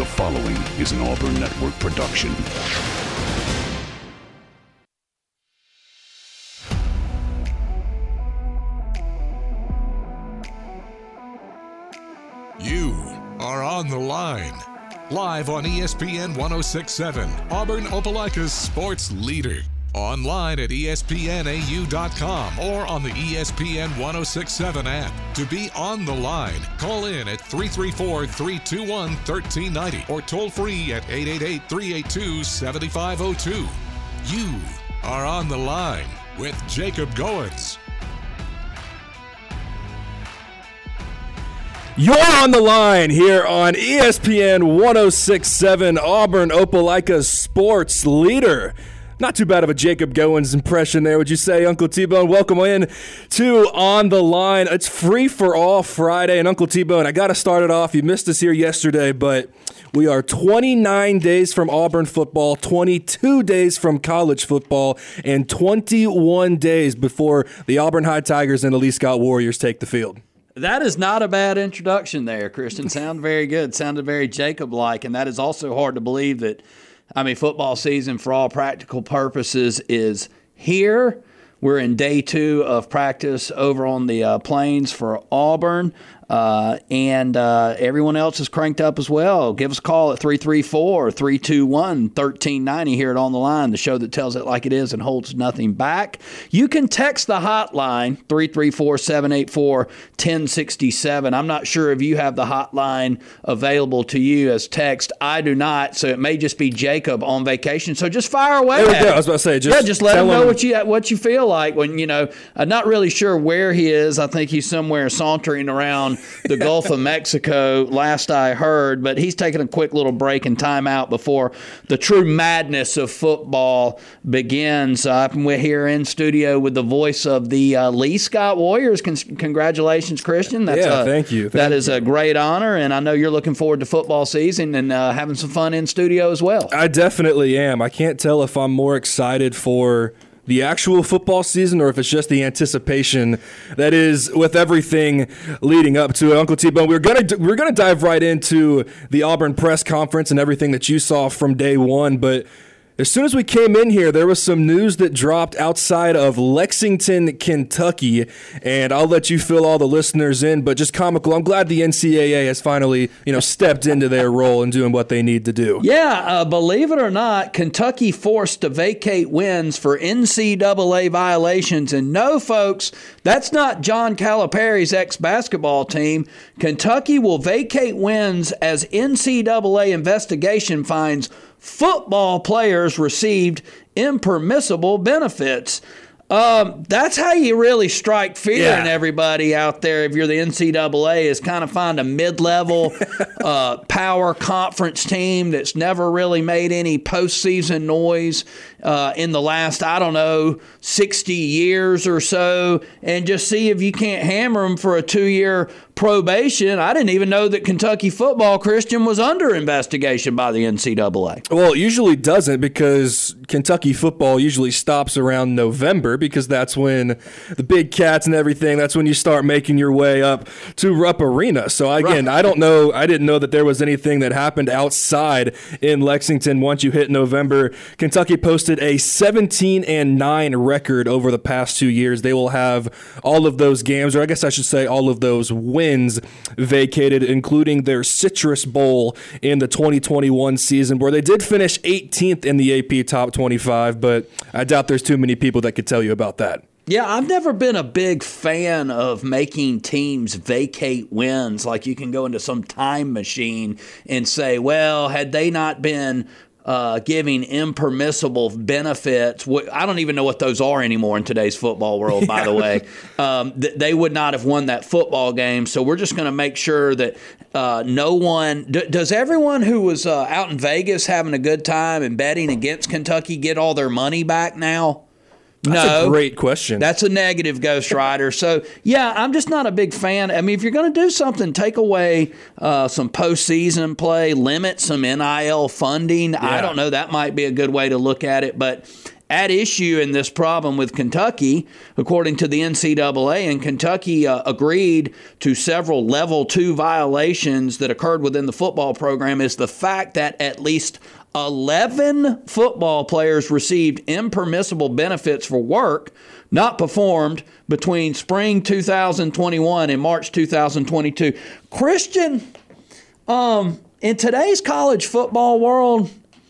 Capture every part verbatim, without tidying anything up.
The following is an Auburn Network production. You are on the line. Live on E S P N one oh six point seven, Auburn Opelika's sports leader. Online at E S P N A U dot com or on the E S P N one oh six point seven app. To be on the line, call in at three three four, three two one, one three nine zero or toll free at eight eight eight, three eight two, seven five zero two. You are on the line with Jacob Goins. You're on the line here on E S P N one oh six point seven, Auburn Opelika's sports leader. Not too bad of a Jacob Goins impression there, would you say, Uncle T-Bone? Welcome in to On the Line. It's Free for All Friday, and Uncle T-Bone, I got to start it off. You missed us here yesterday, but we are twenty-nine days from Auburn football, twenty-two days from college football, and twenty-one days before the Auburn High Tigers and the Lee Scott Warriors take the field. That is not a bad introduction there, Christian. Sounded very good. Sounded very Jacob-like, and that is also hard to believe that, I mean, football season, for all practical purposes, is here. We're in day two of practice over on the uh, plains for Auburn, uh, and uh, everyone else is cranked up as well. Give us a call at three three four, three two one, one three nine zero here at On the Line, the show that tells it like it is and holds nothing back. You can text the hotline, three three four, seven eight four, one oh six seven. I'm not sure if you have the hotline available to you as text. I do not, so it may just be Jacob on vacation. So just fire away. There we go. I was about to say, just yeah, just let him know him. what you what you feel like when, you know, I'm not really sure where he is. I think he's somewhere sauntering around the Gulf of Mexico, last I heard, but he's taking a quick little break and time out before the true madness of football begins. Uh, we're here in studio with the voice of the uh, Lee Scott Warriors. Con- congratulations, Christian. That's yeah, a, thank you. Thank that you. is a great honor, and I know you're looking forward to football season and uh, having some fun in studio as well. I definitely am. I can't tell if I'm more excited for the actual football season or if it's just the anticipation that is with everything leading up to it. Uncle T-Bone, we're gonna we're gonna dive right into the Auburn press conference and everything that you saw from day one, but as soon as we came in here, there was some news that dropped outside of Lexington, Kentucky, and I'll let you fill all the listeners in, but just comical. I'm glad the N C double A has finally, you know, stepped into their role and doing what they need to do. Yeah, uh, believe it or not, Kentucky forced to vacate wins for N C double A violations. And no, folks, that's not John Calipari's ex-basketball team. Kentucky will vacate wins as N C double A investigation finds football players received impermissible benefits. Um, that's how you really strike fear yeah. in everybody out there. If you're the N C double A, is kind of find a mid-level uh, power conference team that's never really made any postseason noise uh, in the last, I don't know, sixty years or so, and just see if you can't hammer them for a two-year probation. I didn't even know that Kentucky football, Christian, was under investigation by the N C double A. Well, it usually doesn't, because Kentucky football usually stops around November, because that's when the big cats and everything, that's when you start making your way up to Rupp Arena. So again, right. I don't know, I didn't know that there was anything that happened outside in Lexington once you hit November. Kentucky posted a seventeen and nine record over the past two years. They will have all of those games, or I guess I should say all of those wins vacated, including their Citrus Bowl in the twenty twenty-one season, where they did finish eighteenth in the A P Top twenty-five, but I doubt there's too many people that could tell you about that. Yeah, I've never been a big fan of making teams vacate wins. Like, you can go into some time machine and say, well, had they not been Uh, giving impermissible benefits. I don't even know what those are anymore in today's football world, by yeah. the way. Um, th- they would not have won that football game. So we're just going to make sure that uh, no one d- – does everyone who was uh, out in Vegas having a good time and betting against Kentucky get all their money back now? That's no, a great question. That's a negative, Ghost Rider. So, yeah, I'm just not a big fan. I mean, if you're going to do something, take away uh, some postseason play, limit some N I L funding. Yeah. I don't know. That might be a good way to look at it. But at issue in this problem with Kentucky, according to the N C double A, and Kentucky uh, agreed to several level two violations that occurred within the football program, is the fact that at least eleven football players received impermissible benefits for work not performed between spring two thousand twenty-one and March two thousand twenty-two. Christian, um, in today's college football world,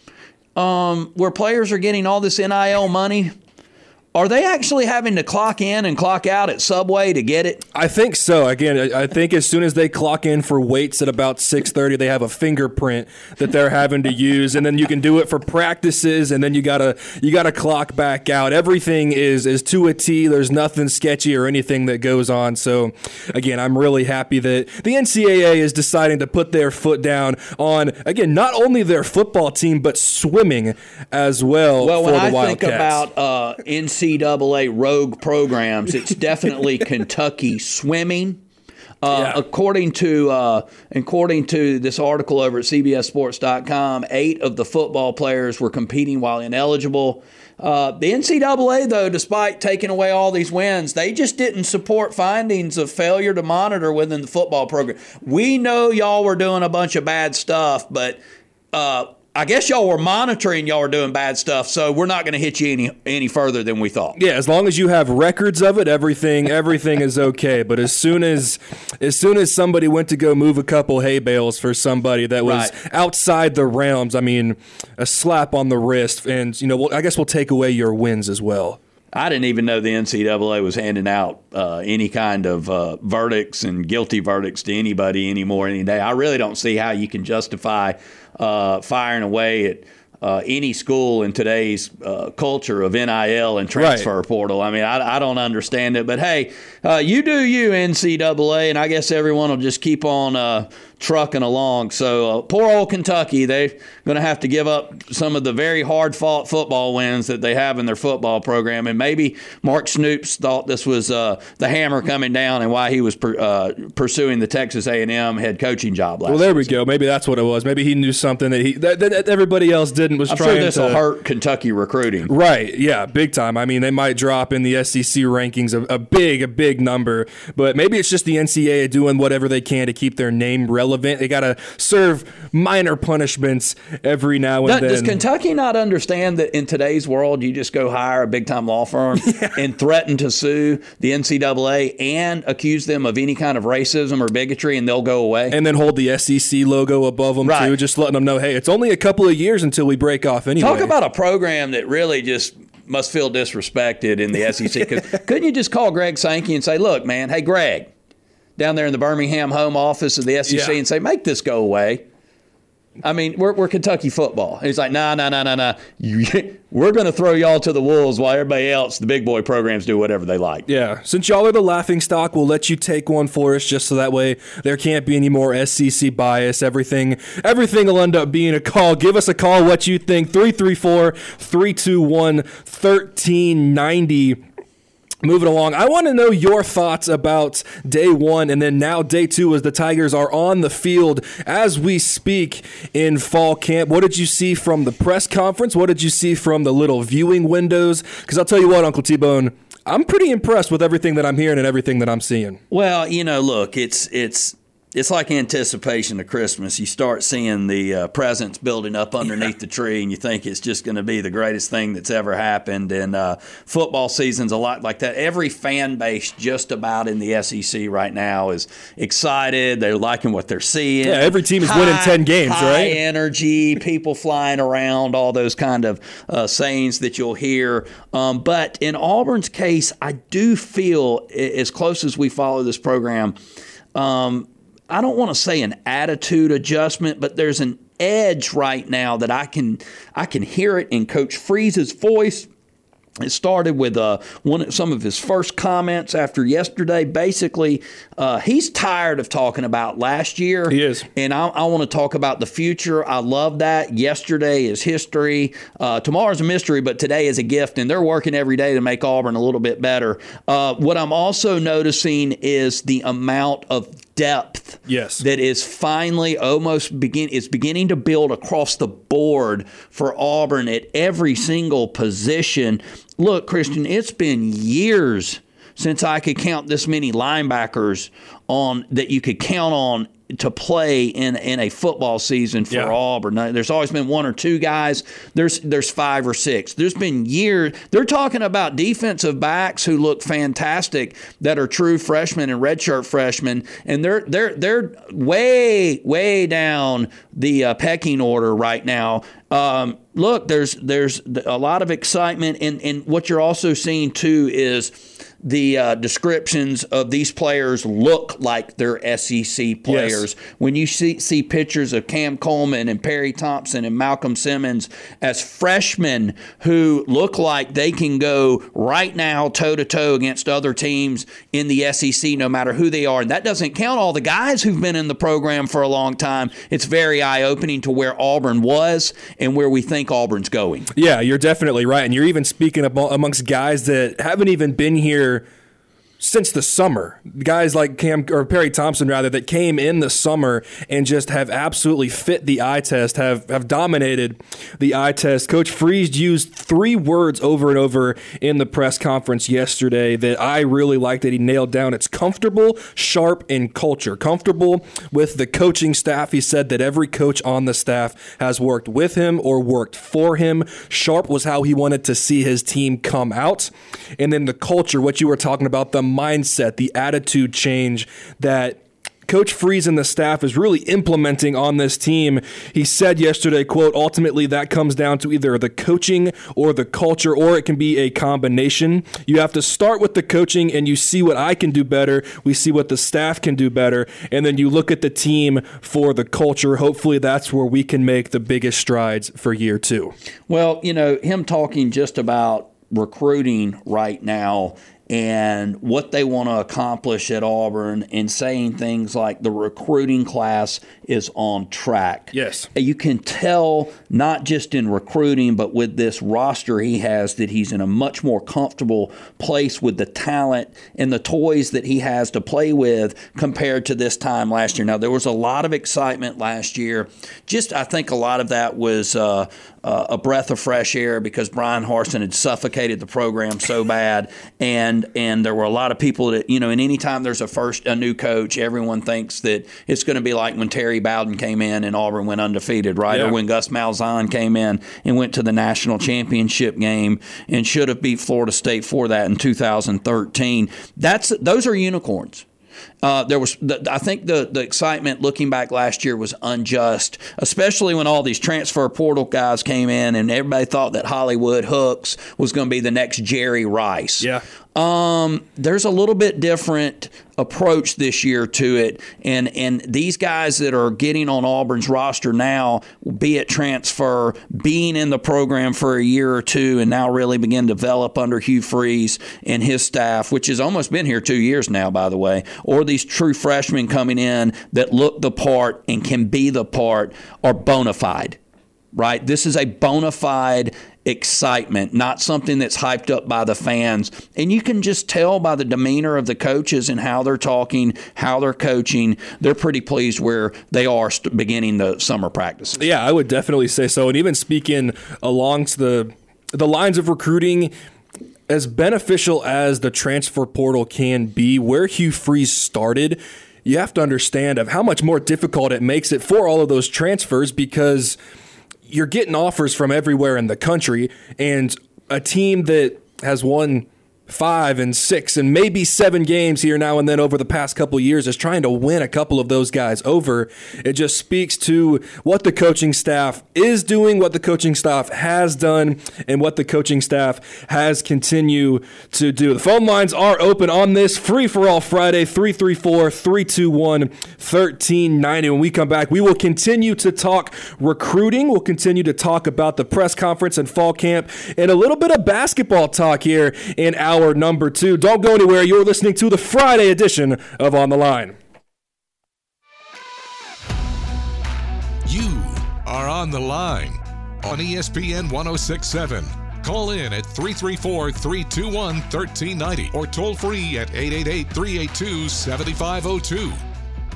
um, where players are getting all this N I L money, are they actually having to clock in and clock out at Subway to get it? I think so. Again, I think as soon as they clock in for weights at about six thirty, they have a fingerprint that they're having to use, and then you can do it for practices, and then you gotta you gotta clock back out. Everything is is to a T. There's nothing sketchy or anything that goes on. So, again, I'm really happy that the N C double A is deciding to put their foot down on, again, not only their football team but swimming as well. Well, for when the I Wildcats. think about uh, N C double A rogue programs, it's definitely Kentucky swimming. Uh, Yeah. According to uh, according to this article over at C B S Sports dot com, eight of the football players were competing while ineligible. Uh, the N C double A, though, despite taking away all these wins, they just didn't support findings of failure to monitor within the football program. We know y'all were doing a bunch of bad stuff, but uh, I guess y'all were monitoring y'all were doing bad stuff, so we're not going to hit you any any further than we thought. Yeah, as long as you have records of it, everything everything is okay. But as soon as as soon as somebody went to go move a couple hay bales for somebody that was Right. outside the realms, I mean, a slap on the wrist, and you know, we'll, I guess we'll take away your wins as well. I didn't even know the N C double A was handing out uh, any kind of uh, verdicts and guilty verdicts to anybody anymore any day. I really don't see how you can justify uh, firing away at uh, any school in today's uh, culture of N I L and transfer Right. portal. I mean, I, I don't understand it. But, hey, uh, you do you, N C double A, and I guess everyone will just keep on uh, trucking along. So uh, poor old Kentucky, they're going to have to give up some of the very hard-fought football wins that they have in their football program. And maybe Mark Snoops thought this was uh, the hammer coming down and why he was per, uh, pursuing the Texas A and M head coaching job last Well, there we season. go. Maybe that's what it was. Maybe he knew something that he that, that everybody else didn't. Was I'm trying sure this to will hurt Kentucky recruiting. Right, yeah, big time. I mean, they might drop in the S E C rankings a, a big, a big number, but maybe it's just the N C double A doing whatever they can to keep their name relevant. They got to serve minor punishments every now and Does, then. does Kentucky not understand that in today's world, you just go hire a big-time law firm yeah. and threaten to sue the N C double A and accuse them of any kind of racism or bigotry, and they'll go away? And then hold the S E C logo above them, Right. too, just letting them know, hey, it's only a couple of years until we break off anyway. Talk about a program that really just must feel disrespected in the S E C. Couldn't you just call Greg Sankey and say, look, man, hey, Greg, down there in the Birmingham home office of the S E C, Yeah. and say, make this go away? I mean, we're, we're Kentucky football. He's like, nah, nah, nah, nah, nah. You, we're going to throw y'all to the wolves while everybody else, the big boy programs, do whatever they like. Yeah, since y'all are the laughing stock, we'll let you take one for us just so that way there can't be any more S E C bias. Everything everything will end up being a call. Give us a call what you think. three three four, three two one, one three nine zero. Moving along, I want to know your thoughts about day one and then now day two as the Tigers are on the field as we speak in fall camp. What did you see from the press conference? What did you see from the little viewing windows? Because I'll tell you what, Uncle T-Bone, I'm pretty impressed with everything that I'm hearing and everything that I'm seeing. Well, you know, look, it's it's it's like anticipation of Christmas. You start seeing the uh, presents building up underneath yeah. the tree, and you think it's just going to be the greatest thing that's ever happened. And uh, football season's a lot like that. Every fan base just about in the S E C right now is excited. They're liking what they're seeing. Yeah, every team is high, winning ten games, high right? energy, people flying around, all those kind of uh, sayings that you'll hear. Um, but in Auburn's case, I do feel, as close as we follow this program, um, I don't want to say an attitude adjustment, but there's an edge right now that I can I can hear it in Coach Freeze's voice. It started with uh, one some of his first comments after yesterday. Basically, uh, he's tired of talking about last year. He is. And I, I want to talk about the future. I love that. Yesterday is history. Uh, tomorrow's a mystery, but today is a gift, and they're working every day to make Auburn a little bit better. Uh, what I'm also noticing is the amount of depth yes. that is finally almost begin is beginning to build across the board for Auburn at every single position. Look, Christian, it's been years since I could count this many linebackers on that you could count on to play in in a football season for yeah. Auburn. Now, there's always been one or two guys. There's there's five or six. There's been years. They're talking about defensive backs who look fantastic that are true freshmen and redshirt freshmen, and they're they're they're way way down the uh, pecking order right now. Um, look, there's there's a lot of excitement, and and what you're also seeing too is the uh, descriptions of these players look like they're S E C players. Yes. When you see see pictures of Cam Coleman and Perry Thompson and Malcolm Simmons as freshmen who look like they can go right now toe-to-toe against other teams in the S E C no matter who they are. And that doesn't count all the guys who've been in the program for a long time. It's very eye-opening to where Auburn was and where we think Auburn's going. Yeah, you're definitely right. And you're even speaking about amongst guys that haven't even been here since the summer. Guys like Cam or Perry Thompson rather that came in the summer and just have absolutely fit the eye test, have have dominated the eye test. Coach Freeze used three words over and over in the press conference yesterday that I really liked that he nailed down. It's comfortable, sharp, and culture. Comfortable with the coaching staff. He said that every coach on the staff has worked with him or worked for him. Sharp was how he wanted to see his team come out. And then the culture, what you were talking about, the mindset, the attitude change that Coach Freeze and the staff is really implementing on this team. He said yesterday, quote, ultimately that comes down to either the coaching or the culture, or it can be a combination. You have to start with the coaching and you see what I can do better. We see what the staff can do better. And then you look at the team for the culture. Hopefully that's where we can make the biggest strides for year two. Well, you know, him talking just about recruiting right now and what they want to accomplish at Auburn and saying things like the recruiting class is on track. Yes. You can tell not just in recruiting, but with this roster he has that he's in a much more comfortable place with the talent and the toys that he has to play with compared to this time last year. Now, there was a lot of excitement last year. Just I think a lot of that was uh, uh, a breath of fresh air because Brian Harsin had suffocated the program so bad. And And there were a lot of people that, you know, and anytime there's a first a new coach, everyone thinks that it's going to be like when Terry Bowden came in and Auburn went undefeated, right? Yeah. Or when Gus Malzahn came in and went to the national championship game and should have beat Florida State for that in two thousand thirteen. That's those are unicorns. Uh, there was, the, I think, the the excitement looking back last year was unjust, especially when all these transfer portal guys came in and everybody thought that Hollywood Hooks was going to be the next Jerry Rice. Yeah. Um, there's a little bit different approach this year to it, and and these guys that are getting on Auburn's roster now, be it transfer, being in the program for a year or two, and now really begin to develop under Hugh Freeze and his staff, which has almost been here two years now, by the way, or these true freshmen coming in that look the part and can be the part are bona fide, right? This is a bona fide excitement, not something that's hyped up by the fans. And you can just tell by the demeanor of the coaches and how they're talking, how they're coaching. They're pretty pleased where they are st- beginning the summer practices. Yeah, I would definitely say so. And even speaking along to the the lines of recruiting, as beneficial as the transfer portal can be, where Hugh Freeze started, you have to understand of how much more difficult it makes it for all of those transfers because you're getting offers from everywhere in the country, and a team that has won five and six and maybe seven games here now and then over the past couple of years is trying to win a couple of those guys over. It just speaks to what the coaching staff is doing, what the coaching staff has done, and what the coaching staff has continued to do. The phone lines are open on this free-for-all Friday, three three four, three two one, one three nine zero. When we come back, we will continue to talk recruiting. We'll continue to talk about the press conference and fall camp and a little bit of basketball talk here in our number two. Don't go anywhere. You're listening to the Friday edition of On the Line. You are on the line on E S P N one oh six point seven. Call in at three three four, three two one, one three nine zero or toll free at eight eight eight, three eight two, seven five zero two.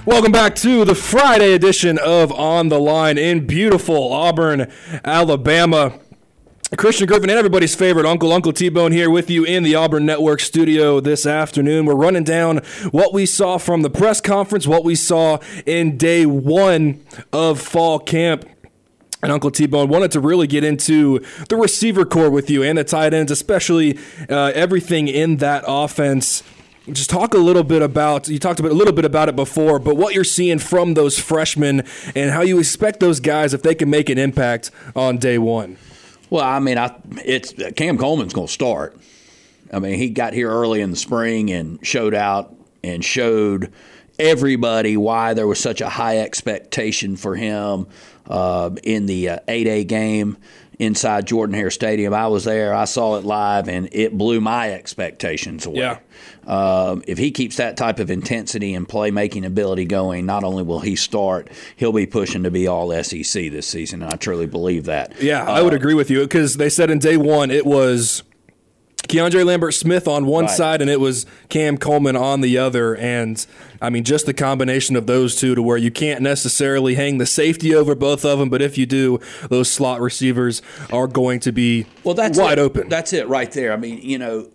Welcome back to the Friday edition of On the Line in beautiful Auburn, Alabama. Christian Griffin and everybody's favorite Uncle, Uncle T-Bone here with you in the Auburn Network studio this afternoon. We're running down what we saw from the press conference, what we saw in day one of fall camp. And Uncle T-Bone wanted to really get into the receiver core with you and the tight ends, especially uh, everything in that offense. Just talk a little bit about, you talked about a little bit about it before, but what you're seeing from those freshmen and how you expect those guys, if they can make an impact on day one. Well, I mean, I, it's Cam Coleman's going to start. I mean, he got here early in the spring and showed out and showed everybody why there was such a high expectation for him uh, in the uh, eight A game inside Jordan-Hare Stadium. I was there. I saw it live, and it blew my expectations away. Yeah. Um, if he keeps that type of intensity and playmaking ability going, not only will he start, he'll be pushing to be all S E C this season, and I truly believe that. Yeah, uh, I would agree with you because they said in day one it was Keandre Lambert-Smith on one Right. side and it was Cam Coleman on the other. And, I mean, just the combination of those two to where you can't necessarily hang the safety over both of them, but if you do, those slot receivers are going to be well, that's wide it. open. That's it right there. I mean, you know,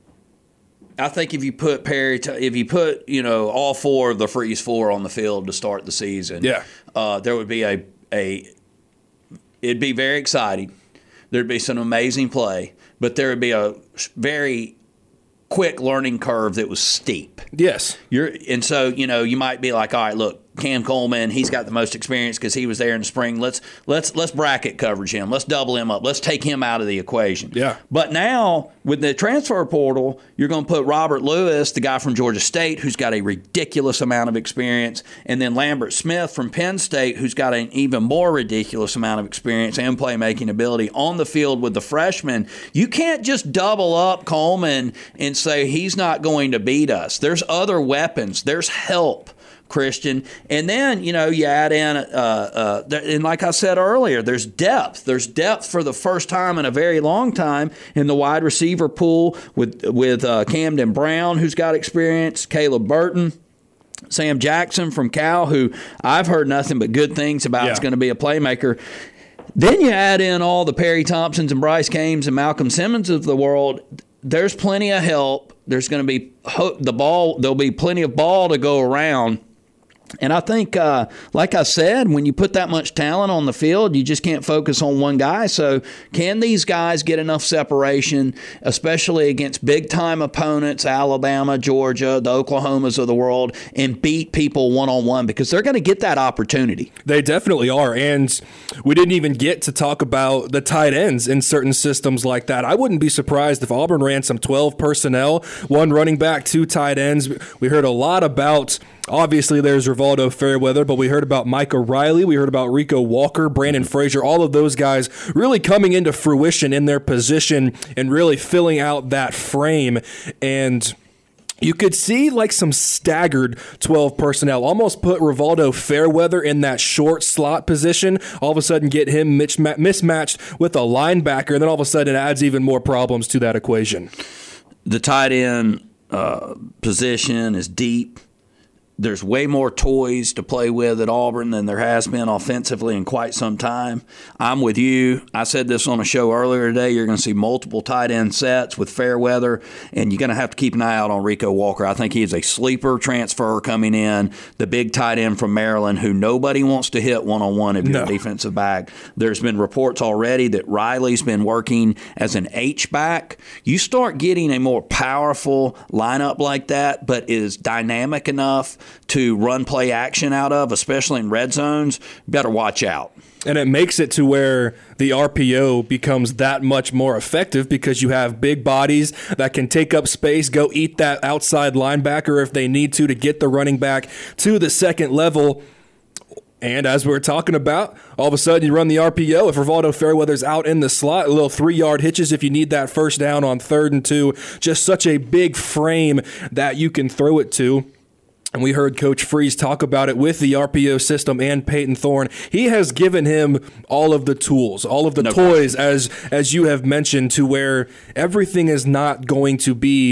I think if you put Perry, if you put, you know, all four of the Freeze Four on the field to start the season, Yeah. uh, there would be a, a – it'd be very exciting. There'd be some amazing play, but there would be a very quick learning curve that was steep. Yes. You're and so, you know, you might be like, all right, look, Cam Coleman, he's got the most experience because he was there in the spring. Let's let's let's bracket coverage him. Let's double him up. Let's take him out of the equation. Yeah. But now with the transfer portal, you're going to put Robert Lewis, the guy from Georgia State, who's got a ridiculous amount of experience, and then Lambert Smith from Penn State, who's got an even more ridiculous amount of experience and playmaking ability on the field with the freshmen. You can't just double up Coleman and say he's not going to beat us. There's other weapons. There's help. Christian, and then you know you add in, uh, uh, and like I said earlier, there's depth. There's depth for the first time in a very long time in the wide receiver pool with with uh, Camden Brown, who's got experience, Caleb Burton, Sam Jackson from Cal, who I've heard nothing but good things about. Yeah. Is going to be a playmaker. Then you add in all the Perry Thompsons and Bryce Cames and Malcolm Simmons of the world. There's plenty of help. There's going to be the ball. There'll be plenty of ball to go around. And I think, uh, like I said, when you put that much talent on the field, you just can't focus on one guy. So can these guys get enough separation, especially against big-time opponents, Alabama, Georgia, the Oklahomas of the world, and beat people one-on-one? Because they're going to get that opportunity. They definitely are. And we didn't even get to talk about the tight ends in certain systems like that. I wouldn't be surprised if Auburn ran some twelve personnel, one running back, two tight ends. We heard a lot about – obviously, there's Rivaldo Fairweather, but we heard about Micah Riley. We heard about Rico Walker, Brandon Frazier, all of those guys really coming into fruition in their position and really filling out that frame. And you could see like some staggered twelve personnel, almost put Rivaldo Fairweather in that short slot position, all of a sudden get him mismatched with a linebacker, and then all of a sudden it adds even more problems to that equation. The tight end uh, position is deep. There's way more toys to play with at Auburn than there has been offensively in quite some time. I'm with you. I said this on a show earlier today. You're going to see multiple tight end sets with Fairweather, and you're going to have to keep an eye out on Rico Walker. I think he is a sleeper transfer coming in, the big tight end from Maryland who nobody wants to hit one-on-one if you're No. a defensive back. There's been reports already that Riley's been working as an H-back. You start getting a more powerful lineup like that, but is dynamic enough to run play action out of, especially in red zones, better watch out. And it makes it to where the R P O becomes that much more effective because you have big bodies that can take up space, go eat that outside linebacker if they need to to get the running back to the second level. And as we were talking about, all of a sudden you run the R P O. If Rivaldo Fairweather's out in the slot, a little three-yard hitches if you need that first down on third and two. Just such a big frame that you can throw it to. And we heard Coach Freeze talk about it with the R P O system and Peyton Thorne. He has given him all of the tools, all of the No toys, as as you have mentioned, to where everything is not going to be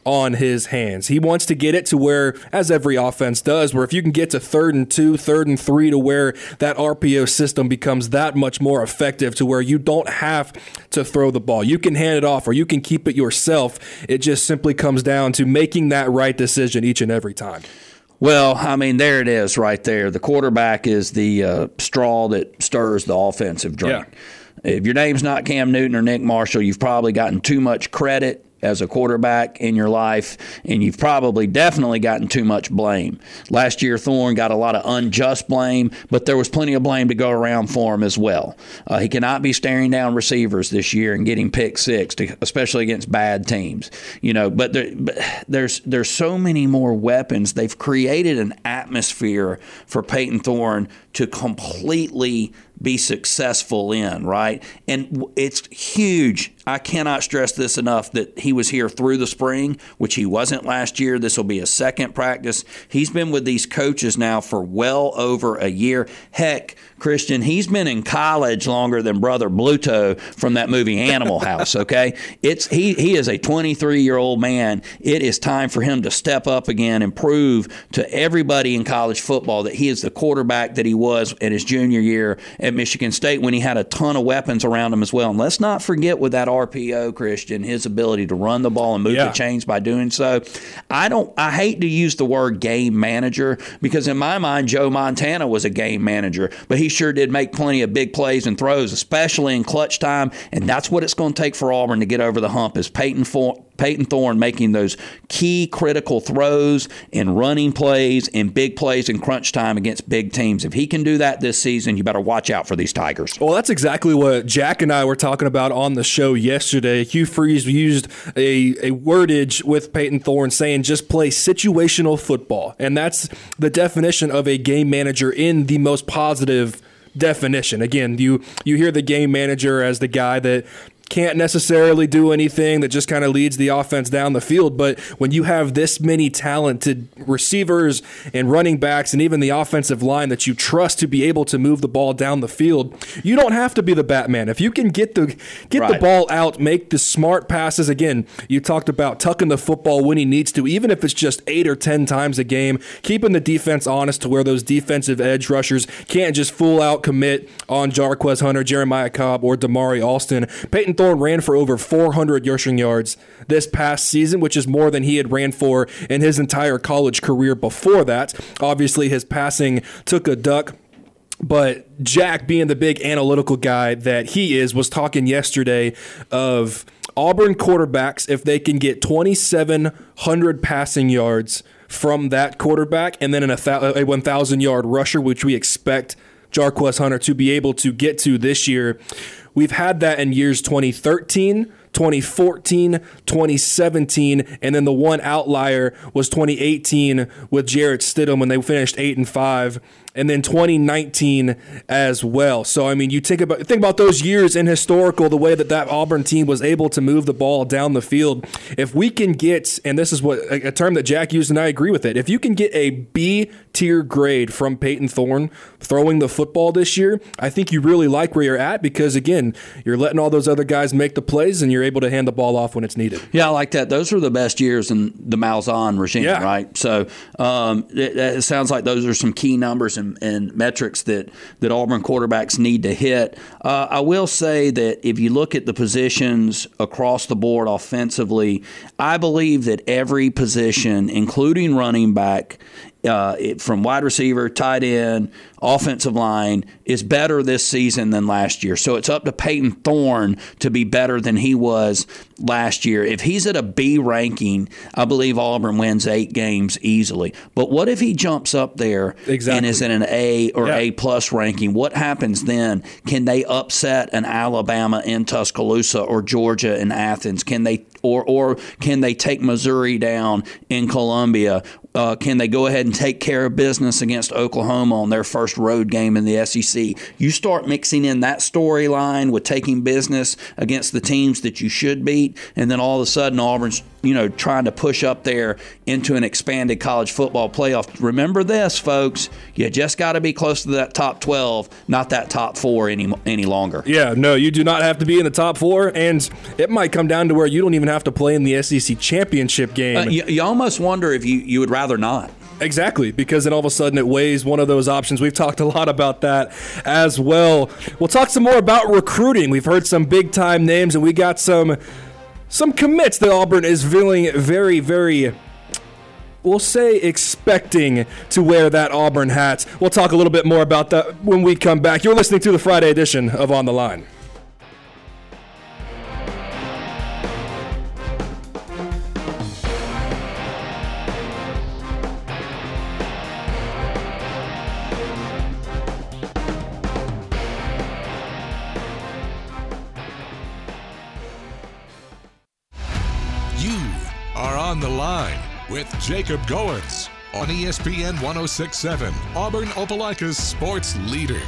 on his hands. He wants to get it to where, as every offense does, where if you can get to third and two, third and three, to where that R P O system becomes that much more effective, to where you don't have to throw the ball. You can hand it off or you can keep it yourself. It just simply comes down to making that right decision each and every time. Well, I mean, there it is right there. The quarterback is the uh, straw that stirs the offensive drink. Yeah. If your name's not Cam Newton or Nick Marshall, you've probably gotten too much credit as a quarterback in your life, and you've probably definitely gotten too much blame. Last year, Thorne got a lot of unjust blame, but there was plenty of blame to go around for him as well. Uh, he cannot be staring down receivers this year and getting pick six, to, especially against bad teams. You know, but, there, but there's there's so many more weapons. They've created an atmosphere for Peyton Thorne to completely be successful in, right? And it's huge. I cannot stress this enough that he was here through the spring, which he wasn't last year. This will be a second practice. He's been with these coaches now for well over a year. Heck, Christian, he's been in college longer than Brother Bluto from that movie Animal House, okay? It's he he is a twenty-three-year-old man. It is time for him to step up again and prove to everybody in college football that he is the quarterback that he was in his junior year at Michigan State, when he had a ton of weapons around him as well. And let's not forget with that R P O, Christian, his ability to run the ball and move yeah. the chains by doing so. I don't. I hate to use the word game manager, because in my mind, Joe Montana was a game manager, but he sure did make plenty of big plays and throws, especially in clutch time. And that's what it's going to take for Auburn to get over the hump, is Peyton Thorne. Peyton Thorne making those key critical throws and running plays and big plays in crunch time against big teams. If he can do that this season, you better watch out for these Tigers. Well, that's exactly what Jack and I were talking about on the show yesterday. Hugh Freeze used a, a wordage with Peyton Thorne saying just play situational football. And that's the definition of a game manager in the most positive definition. Again, you, you hear the game manager as the guy that can't necessarily do anything, that just kind of leads the offense down the field. But when you have this many talented receivers and running backs and even the offensive line that you trust to be able to move the ball down the field, you don't have to be the Batman. If you can get the get right. the ball out, make the smart passes. Again, you talked about tucking the football when he needs to, even if it's just eight or ten times a game, keeping the defense honest to where those defensive edge rushers can't just full out commit on Jarquez Hunter, Jeremiah Cobb, or Damari Alston. Peyton Thorne ran for over four hundred rushing yards this past season, which is more than he had ran for in his entire college career before that. Obviously, his passing took a duck. But Jack, being the big analytical guy that he is, was talking yesterday of Auburn quarterbacks, if they can get twenty-seven hundred passing yards from that quarterback and then an, a one thousand-yard rusher, which we expect Jarquez Hunter to be able to get to this year. We've had that in years twenty thirteen, twenty fourteen, twenty seventeen, and then the one outlier was twenty eighteen with Jarrett Stidham when they finished eight and five, and then twenty nineteen as well. So I mean, you think about think about those years in historical, the way that that Auburn team was able to move the ball down the field. If we can get, and this is what a term that Jack used, and I agree with it, if you can get a B tier grade from Peyton Thorne throwing the football this year, I think you really like where you're at, because again, you're letting all those other guys make the plays and you're able to hand the ball off when it's needed. Yeah, I like that. Those were the best years in the Malzahn regime, yeah. right? So um, it, it sounds like those are some key numbers and, and metrics that, that Auburn quarterbacks need to hit. Uh, I will say that if you look at the positions across the board offensively, I believe that every position, including running back, Uh, it, from wide receiver, tight end, offensive line, is better this season than last year. So it's up to Peyton Thorne to be better than he was last year. If he's at a B ranking, I believe Auburn wins eight games easily. But what if he jumps up there exactly. and is in an A or yeah. A-plus ranking? What happens then? Can they upset an Alabama in Tuscaloosa or Georgia in Athens? Can they or or can they take Missouri down in Columbia? Uh, can they go ahead and take care of business against Oklahoma on their first road game in the S E C? You start mixing in that storyline with taking business against the teams that you should beat, and then all of a sudden Auburn's, you know, trying to push up there into an expanded college football playoff. Remember this, folks, you just got to be close to that top twelve, not that top four any any longer. Yeah, no, you do not have to be in the top four, and it might come down to where you don't even have to play in the S E C championship game. Uh, you, you almost wonder if you, you would rather not. Exactly, because then all of a sudden it weighs one of those options. We've talked a lot about that as well. We'll talk some more about recruiting. We've heard some big-time names, and we got some some commits that Auburn is feeling very, very, we'll say, expecting to wear that Auburn hat. We'll talk a little bit more about that when we come back. You're listening to the Friday edition of On the Line. On the Line with Jacob Goins on E S P N one oh six point seven, Auburn Opelika's sports leader.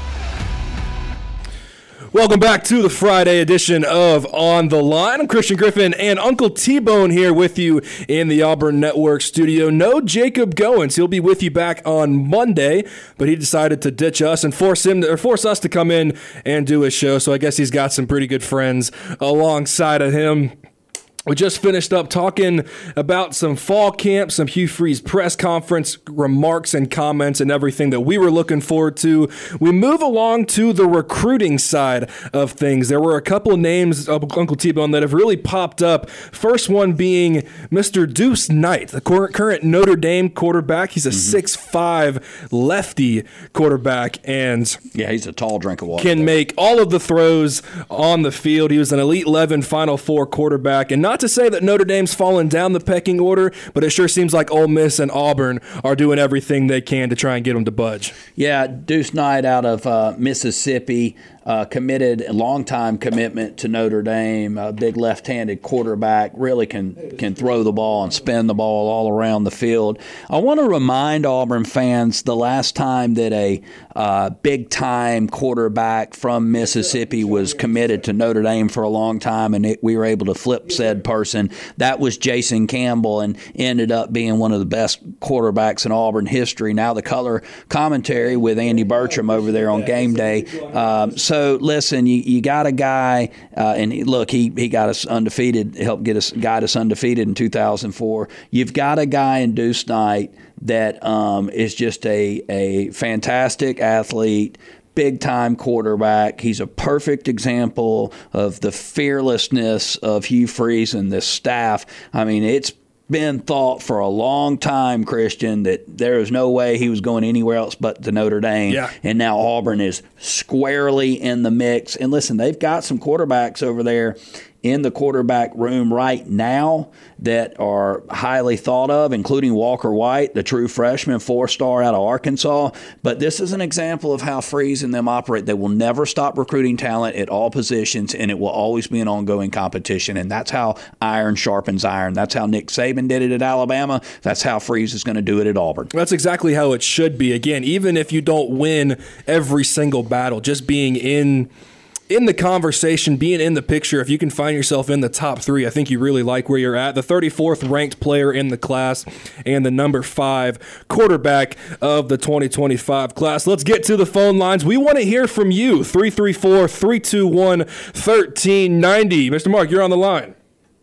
Welcome back to the Friday edition of On the Line. I'm Christian Griffin and Uncle T-Bone here with you in the Auburn Network studio. No Jacob Goins. He'll be with you back on Monday, but he decided to ditch us and force him to, or force us to come in and do his show. So I guess he's got some pretty good friends alongside of him. We just finished up talking about some fall camp, some Hugh Freeze press conference remarks and comments and everything that we were looking forward to. We move along to the recruiting side of things. There were a couple of names, Uncle T-Bone, that have really popped up. First one being Mister Deuce Knight, the current Notre Dame quarterback. He's a six mm-hmm. five lefty quarterback and yeah, he's a tall drink of water. Can there. make all of the throws on the field. He was an Elite eleven Final Four quarterback, and not to say that Notre Dame's fallen down the pecking order, but it sure seems like Ole Miss and Auburn are doing everything they can to try and get them to budge. Yeah, Deuce Knight out of uh, Mississippi, uh, committed, a long-time commitment to Notre Dame, a big left-handed quarterback, really can, can throw the ball and spin the ball all around the field. I want to remind Auburn fans the last time that a uh, big-time quarterback from Mississippi was committed to Notre Dame for a long time, and it, we were able to flip said person. That was Jason Campbell, and ended up being one of the best quarterbacks in Auburn history. Now the color commentary with Andy Bertram over there on game day. Um, so listen, you, you got a guy, uh, and look, he he got us undefeated, helped get us guide us undefeated in two thousand four. You've got a guy in Deuce Knight that um, is just a a fantastic athlete. Big-time quarterback. He's a perfect example of the fearlessness of Hugh Freeze and this staff. I mean, it's been thought for a long time, Christian, that there is no way he was going anywhere else but to Notre Dame. Yeah. And now Auburn is squarely in the mix. And listen, they've got some quarterbacks over there in the quarterback room right now that are highly thought of, including Walker White, the true freshman, four-star out of Arkansas. But this is an example of how Freeze and them operate. They will never stop recruiting talent at all positions, and it will always be an ongoing competition. And that's how iron sharpens iron. That's how Nick Saban did it at Alabama. That's how Freeze is going to do it at Auburn. That's exactly how it should be. Again, even if you don't win every single battle, just being in in the conversation, being in the picture, if you can find yourself in the top three, I think you really like where you're at. The thirty-fourth ranked player in the class and the number five quarterback of the twenty twenty-five class. Let's get to the phone lines. We want to hear from you. three three four, three two one, one three nine zero. Mister Mark, you're on the line.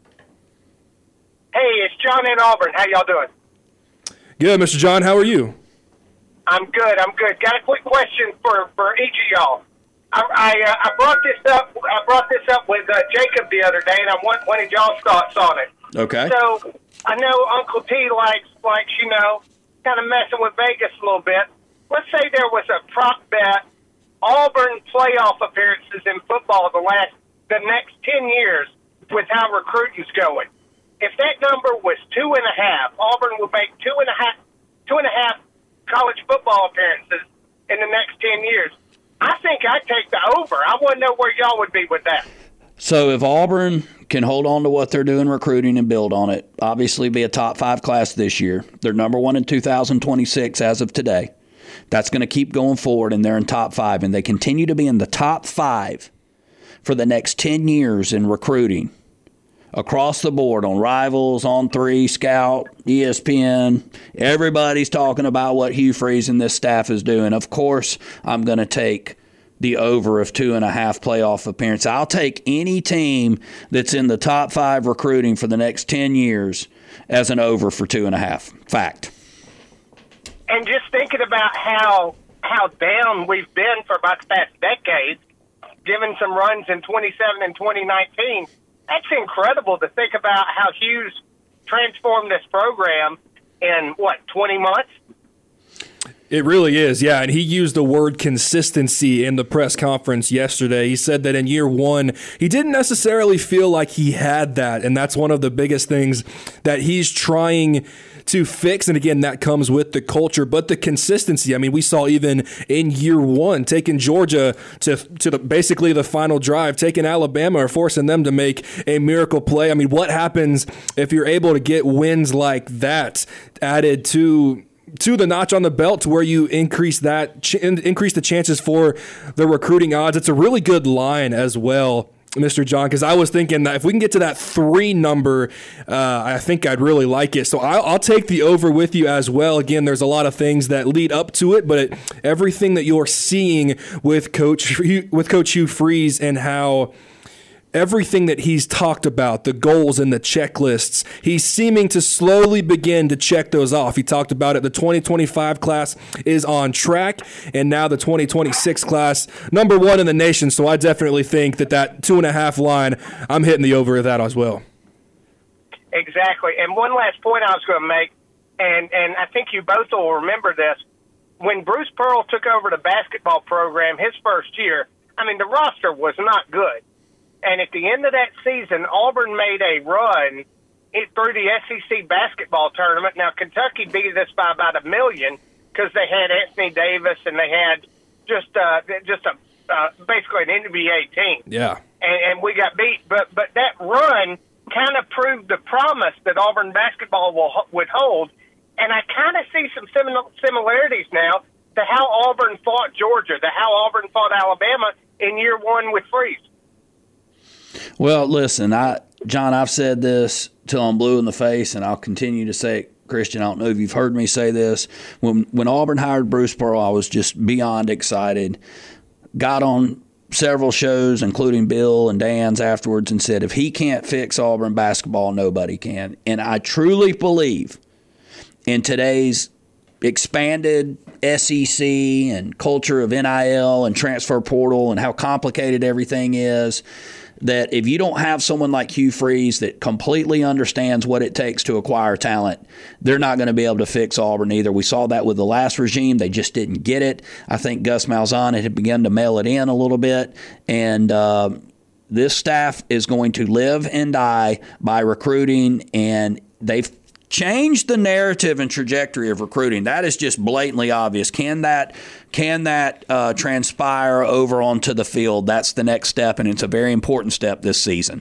Hey, it's John in Auburn. How y'all doing? Good, Mister John. How are you? I'm good. I'm good. Got a quick question for, for each of y'all. I I, uh, I brought this up. I brought this up with uh, Jacob the other day, and I want one of y'all's thoughts on it. Okay. So I know Uncle T likes, likes you know, kind of messing with Vegas a little bit. Let's say there was a prop bet, Auburn playoff appearances in football the last the next ten years with how recruiting's going. If that number was two and a half, Auburn will make two and a half, two and a half college football appearances in the next ten years. I think I'd take the over. I want to know where y'all would be with that. So if Auburn can hold on to what they're doing recruiting and build on it, obviously be a top five class this year. They're number one in two thousand twenty-six as of today. That's going to keep going forward, and they're in top five, and they continue to be in the top five for the next ten years in recruiting across the board on Rivals, On three, Scout, E S P N. Everybody's talking about what Hugh Freeze and this staff is doing. Of course, I'm going to take the over of two and a half playoff appearances. I'll take any team that's in the top five recruiting for the next ten years as an over for two and a half. Fact. And just thinking about how how down we've been for about the past decade, given some runs in twenty-seven and twenty nineteen, that's incredible to think about how Hughes transformed this program in, what, twenty months? It really is, yeah. And he used the word consistency in the press conference yesterday. He said that in year one, he didn't necessarily feel like he had that. And that's one of the biggest things that he's trying to fix. And again, that comes with the culture, but the consistency. I mean, we saw even in year one, taking Georgia to to the, basically the final drive, taking Alabama or forcing them to make a miracle play. I mean, what happens if you're able to get wins like that added to to the notch on the belt to where you increase that ch- increase the chances for the recruiting odds? It's a really good line as well, Mister John, because I was thinking that if we can get to that three number, uh, I think I'd really like it. So I'll, I'll take the over with you as well. Again, there's a lot of things that lead up to it, but it, everything that you're seeing with Coach with Coach Hugh Freeze and how everything that he's talked about, the goals and the checklists, he's seeming to slowly begin to check those off. He talked about it. The twenty twenty-five class is on track, and now the twenty twenty-six class, number one in the nation. So I definitely think that that two and a half line, I'm hitting the over of that as well. Exactly. And one last point I was going to make, and, and I think you both will remember this. When Bruce Pearl took over the basketball program his first year, I mean, the roster was not good. And at the end of that season, Auburn made a run it, through the S E C basketball tournament. Now, Kentucky beat us by about a million because they had Anthony Davis and they had just uh, just a uh, basically an N B A team. Yeah, and, and we got beat. But but that run kind of proved the promise that Auburn basketball will, would hold. And I kind of see some simil- similarities now to how Auburn fought Georgia, to how Auburn fought Alabama in year one with Freeze. Well, listen, I John, I've said this till I'm blue in the face, and I'll continue to say it. Christian, I don't know if you've heard me say this. When when Auburn hired Bruce Pearl, I was just beyond excited. Got on several shows, including Bill and Dan's afterwards, and said, if he can't fix Auburn basketball, nobody can. And I truly believe in today's expanded S E C and culture of N I L and transfer portal and how complicated everything is, that if you don't have someone like Hugh Freeze that completely understands what it takes to acquire talent, they're not going to be able to fix Auburn either. We saw that with the last regime. They just didn't get it. I think Gus Malzahn had begun to mail it in a little bit, and uh, this staff is going to live and die by recruiting, and they've changed the narrative and trajectory of recruiting. That is just blatantly obvious. Can that can that uh, transpire over onto the field? That's the next step, and it's a very important step this season.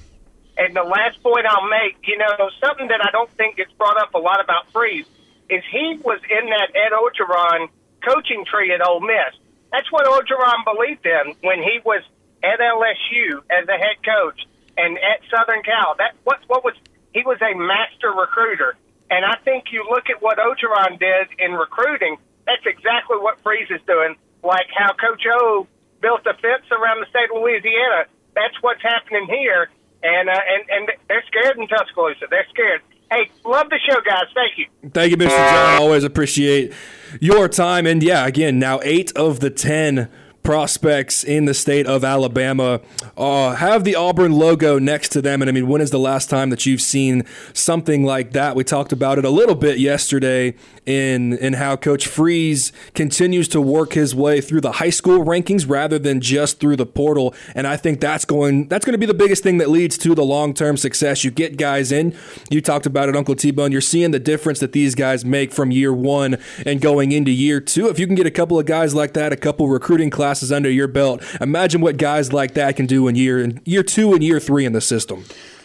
And the last point I'll make, you know, something that I don't think gets brought up a lot about Freeze is he was in that Ed Orgeron coaching tree at Ole Miss. That's what Orgeron believed in when he was at L S U as the head coach and at Southern Cal. That what what was he was a master recruiter. And I think you look at what Orgeron did in recruiting, that's exactly what Freeze is doing, like how Coach O built a fence around the state of Louisiana. That's what's happening here. And uh, and and they're scared in Tuscaloosa. They're scared. Hey, love the show, guys. Thank you. Thank you, Mister John. Always appreciate your time. And, yeah, again, now eight of the ten prospects in the state of Alabama uh, have the Auburn logo next to them. And, I mean, when is the last time that you've seen something like that? We talked about it a little bit yesterday in, in how Coach Freeze continues to work his way through the high school rankings rather than just through the portal. And I think that's going that's going to be the biggest thing that leads to the long-term success. You get guys in. You talked about it, Uncle T-Bone. You're seeing the difference that these guys make from year one and going into year two. If you can get a couple of guys like that, a couple recruiting classes classes under your belt. Imagine what guys like that can do in year in year two and year three in the system.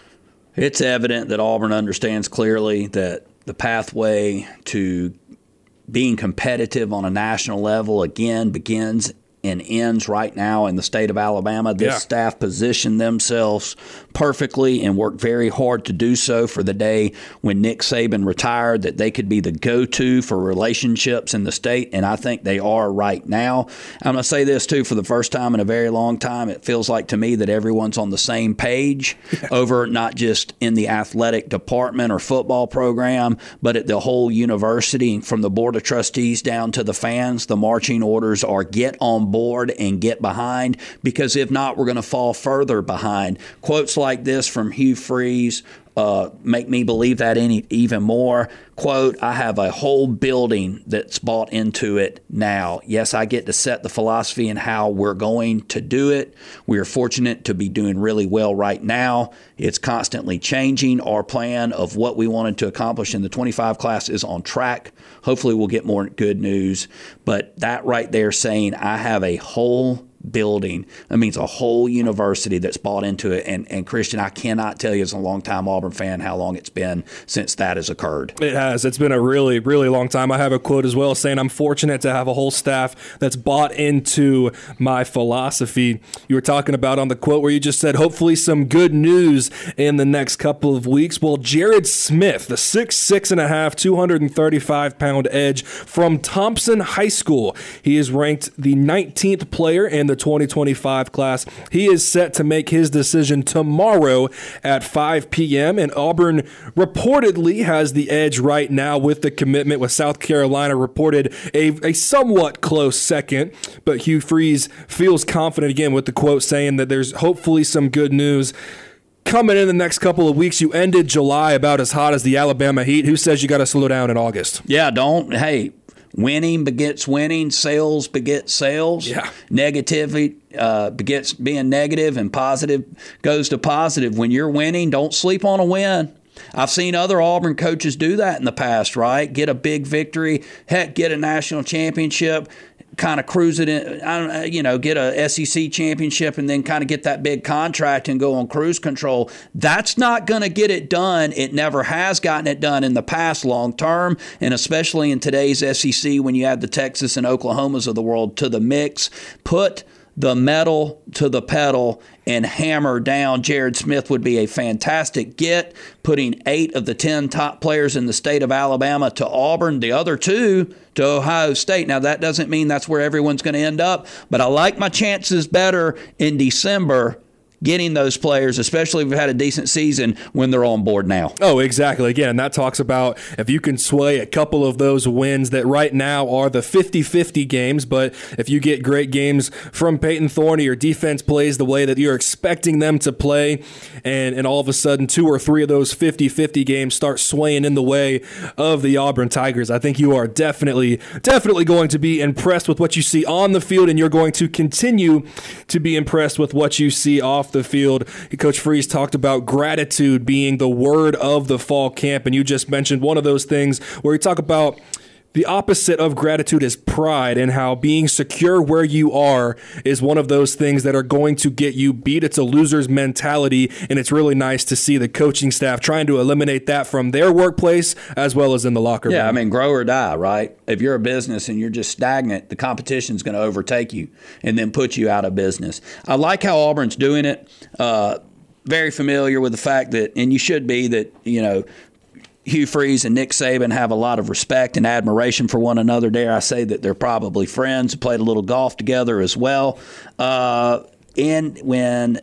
It's evident that Auburn understands clearly that the pathway to being competitive on a national level, again, begins and ends right now in the state of Alabama. This yeah. staff positioned themselves perfectly and worked very hard to do so for the day when Nick Saban retired, that they could be the go-to for relationships in the state, and I think they are right now. I'm going to say this, too, for the first time in a very long time, it feels like to me that everyone's on the same page over not just in the athletic department or football program, but at the whole university, from the board of trustees down to the fans. The marching orders are get on board and get behind, because if not, we're going to fall further behind. Quotes like this from Hugh Freeze uh, make me believe that any, even more. Quote, I have a whole building that's bought into it now. Yes, I get to set the philosophy and how we're going to do it. We are fortunate to be doing really well right now. It's constantly changing. Our plan of what we wanted to accomplish in the twenty-five class is on track. Hopefully we'll get more good news. But that right there saying I have a whole building, that means a whole university that's bought into it. And, and Christian, I cannot tell you as a longtime Auburn fan how long it's been since that has occurred. It has. It's been a really, really long time. I have a quote as well saying I'm fortunate to have a whole staff that's bought into my philosophy. You were talking about on the quote where you just said hopefully some good news in the next couple of weeks. Well, Jared Smith, the six, six and a half, two hundred thirty-five pound edge from Thompson High School. He is ranked the nineteenth player in the twenty twenty-five class. He is set to make his decision tomorrow at five p.m. and Auburn reportedly has the edge right now with the commitment, with South Carolina reported a, a somewhat close second, but Hugh Freeze feels confident again with the quote saying that there's hopefully some good news coming in the next couple of weeks. You ended July about as hot as the Alabama Heat. Who says you got to slow down in August? Yeah, don't. Hey, winning begets winning. Sales begets sales. Yeah. Negativity uh, begets being negative, and positive goes to positive. When you're winning, don't sleep on a win. I've seen other Auburn coaches do that in the past, right? Get a big victory, heck, get a national championship, kind of cruise it in, I don't know, you know, get a S E C championship and then kind of get that big contract and go on cruise control. That's not going to get it done. It never has gotten it done in the past long term, and especially in today's S E C when you add the Texas and Oklahomas of the world to the mix. Put the metal to the pedal and hammer down. Jared Smith would be a fantastic get, putting eight of the ten top players in the state of Alabama to Auburn, the other two to Ohio State. Now, that doesn't mean that's where everyone's going to end up, but I like my chances better in December getting those players, especially if we've had a decent season, when they're on board now. Oh, exactly. Again, that talks about if you can sway a couple of those wins that right now are the fifty-fifty games, but if you get great games from Peyton Thorne, your defense plays the way that you're expecting them to play, and, and all of a sudden two or three of those fifty-fifty games start swaying in the way of the Auburn Tigers, I think you are definitely, definitely going to be impressed with what you see on the field, and you're going to continue to be impressed with what you see off the field. Coach Freeze talked about gratitude being the word of the fall camp, and you just mentioned one of those things where you talk about the opposite of gratitude is pride, and how being secure where you are is one of those things that are going to get you beat. It's a loser's mentality, and it's really nice to see the coaching staff trying to eliminate that from their workplace as well as in the locker room. Yeah, I mean, grow or die, right? If you're a business and you're just stagnant, the competition's going to overtake you and then put you out of business. I like how Auburn's doing it. Uh, very familiar with the fact that, and you should be, that, you know, Hugh Freeze and Nick Saban have a lot of respect and admiration for one another. Dare I say that they're probably friends, played a little golf together as well. Uh, and when,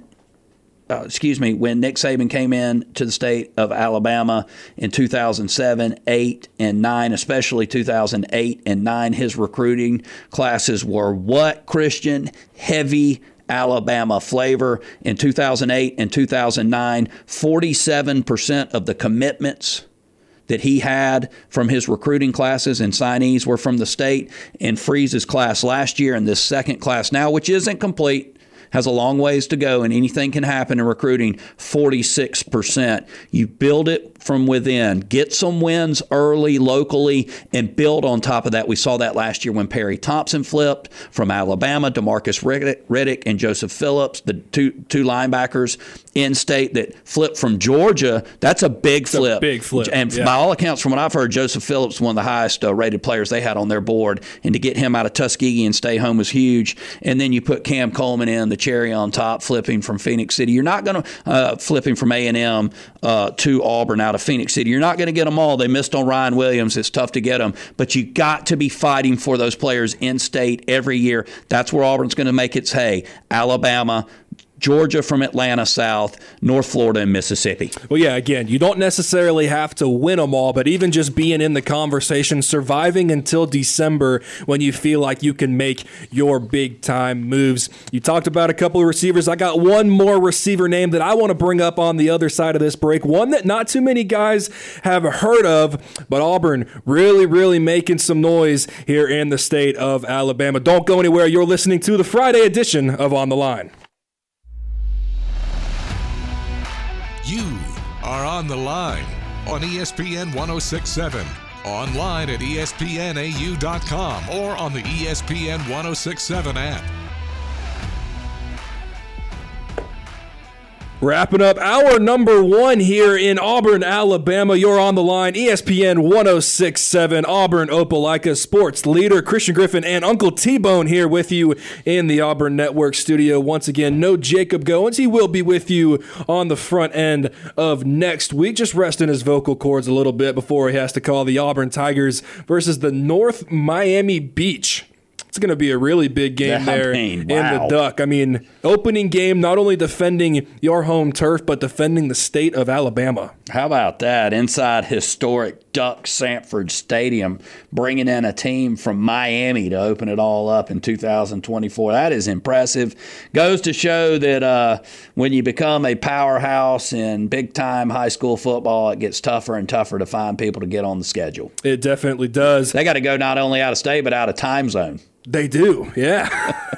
uh, excuse me, when Nick Saban came in to the state of Alabama in two thousand seven, eight, and nine, especially two thousand eight and nine, his recruiting classes were what, Christian? Heavy Alabama flavor. In two thousand eight and two thousand nine, forty-seven percent of the commitments that he had from his recruiting classes and signees were from the state. In Freeze's class last year and this second class now, which isn't complete, has a long ways to go, and anything can happen in recruiting, forty-six percent. You build it from within. Get some wins early locally and build on top of that. We saw that last year when Perry Thompson flipped from Alabama, DeMarcus Riddick and Joseph Phillips, the two two linebackers in state that flipped from Georgia. That's a big it's flip. A big flip. And yeah. by all accounts, from what I've heard, Joseph Phillips, one of the highest uh, rated players they had on their board. And to get him out of Tuskegee and stay home was huge. And then you put Cam Coleman in, the cherry on top, flipping from Phoenix City. You're not going to, uh, flipping from A and M uh, to Auburn out of Phoenix City. You're not going to get them all. They missed on Ryan Williams. It's tough to get them. But you got to be fighting for those players in state every year. That's where Auburn's going to make its hay. Alabama, Georgia from Atlanta south, North Florida, and Mississippi. Well, yeah, again, you don't necessarily have to win them all, but even just being in the conversation, surviving until December when you feel like you can make your big-time moves. You talked about a couple of receivers. I got one more receiver name that I want to bring up on the other side of this break, one that not too many guys have heard of, but Auburn really, really making some noise here in the state of Alabama. Don't go anywhere. You're listening to the Friday edition of On the Line. You are on the line on E S P N ten sixty-seven, online at E S P N A U dot com or on the E S P N ten sixty-seven app. Wrapping up hour number one here in Auburn, Alabama. You're on the line, E S P N ten sixty-seven, Auburn Opelika sports leader. Christian Griffin and Uncle T-Bone here with you in the Auburn Network studio. Once again, no Jacob Goins. He will be with you on the front end of next week, just resting his vocal cords a little bit before he has to call the Auburn Tigers versus the North Miami Beach. It's going to be a really big game I there mean, in wow. the Duck. I mean, opening game, not only defending your home turf, but defending the state of Alabama. How about that? Inside historic Duck Sanford Stadium, bringing in a team from Miami to open it all up in two thousand twenty-four. That is impressive. Goes to show that uh, when you become a powerhouse in big-time high school football, it gets tougher and tougher to find people to get on the schedule. It definitely does. They got to go not only out of state, but out of time zone. They do, yeah.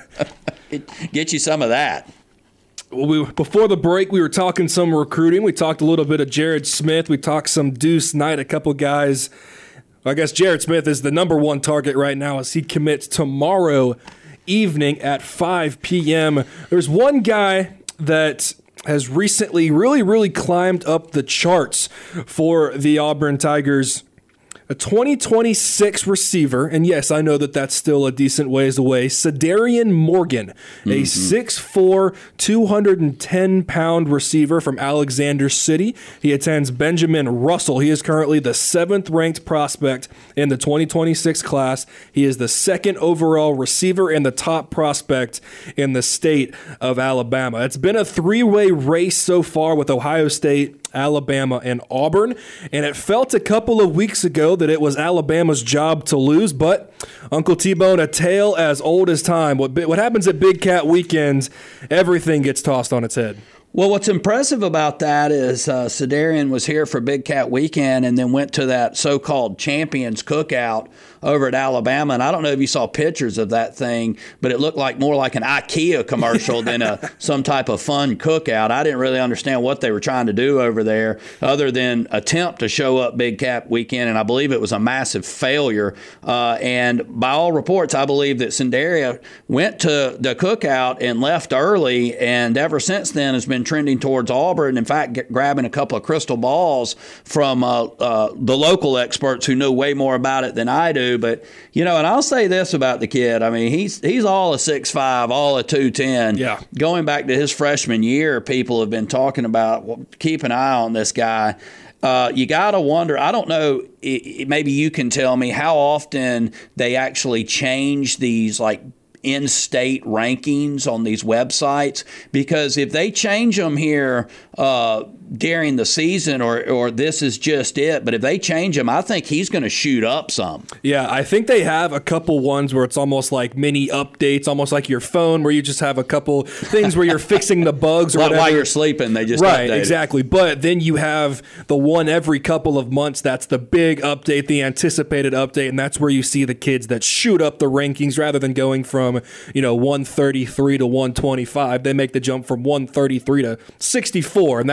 Get you some of that. Well, we, before the break, we were talking some recruiting. We talked a little bit of Jared Smith. We talked some Deuce Knight, a couple guys. I guess Jared Smith is the number one target right now as he commits tomorrow evening at five p.m. There's one guy that has recently really, really climbed up the charts for the Auburn Tigers. A twenty twenty-six receiver, and yes, I know that that's still a decent ways away, Sadarian Morgan, mm-hmm. a six foot four, two hundred ten pound receiver from Alexander City. He attends Benjamin Russell. He is currently the seventh-ranked prospect in the twenty twenty-six class. He is the second overall receiver and the top prospect in the state of Alabama. It's been a three-way race so far with Ohio State, Alabama, and Auburn, and it felt a couple of weeks ago that it was Alabama's job to lose, but Uncle T-Bone, a tale as old as time. What, what happens at Big Cat weekends, everything gets tossed on its head. Well, what's impressive about that is uh, Sadarian was here for Big Cat Weekend and then went to that so-called Champions Cookout over at Alabama. And I don't know if you saw pictures of that thing, but it looked like more like an IKEA commercial than a some type of fun cookout. I didn't really understand what they were trying to do over there other than attempt to show up Big Cat Weekend, and I believe it was a massive failure. Uh, and by all reports, I believe that Sadarian went to the cookout and left early, and ever since then has been trending towards Auburn. In fact, get, grabbing a couple of crystal balls from uh, uh, the local experts who know way more about it than I do. But, you know, and I'll say this about the kid. I mean, he's he's all a six five, all a two ten. Yeah. Going back to his freshman year, people have been talking about, well, keep an eye on this guy. Uh, you got to wonder, I don't know, it, it, maybe you can tell me how often they actually change these, like, in-state rankings on these websites, because if they change them here uh, during the season, or or this is just it, but if they change them, I think he's going to shoot up some. Yeah, I think they have a couple ones where it's almost like mini updates, almost like your phone, where you just have a couple things where you're fixing the bugs or like whatever. While you're sleeping, they just right, update exactly. it. But then you have the one every couple of months. That's the big update, the anticipated update, and that's where you see the kids that shoot up the rankings rather than going from, you know, one thirty-three to one twenty-five. They make the jump from one thirty-three to sixty-four, and that's where you see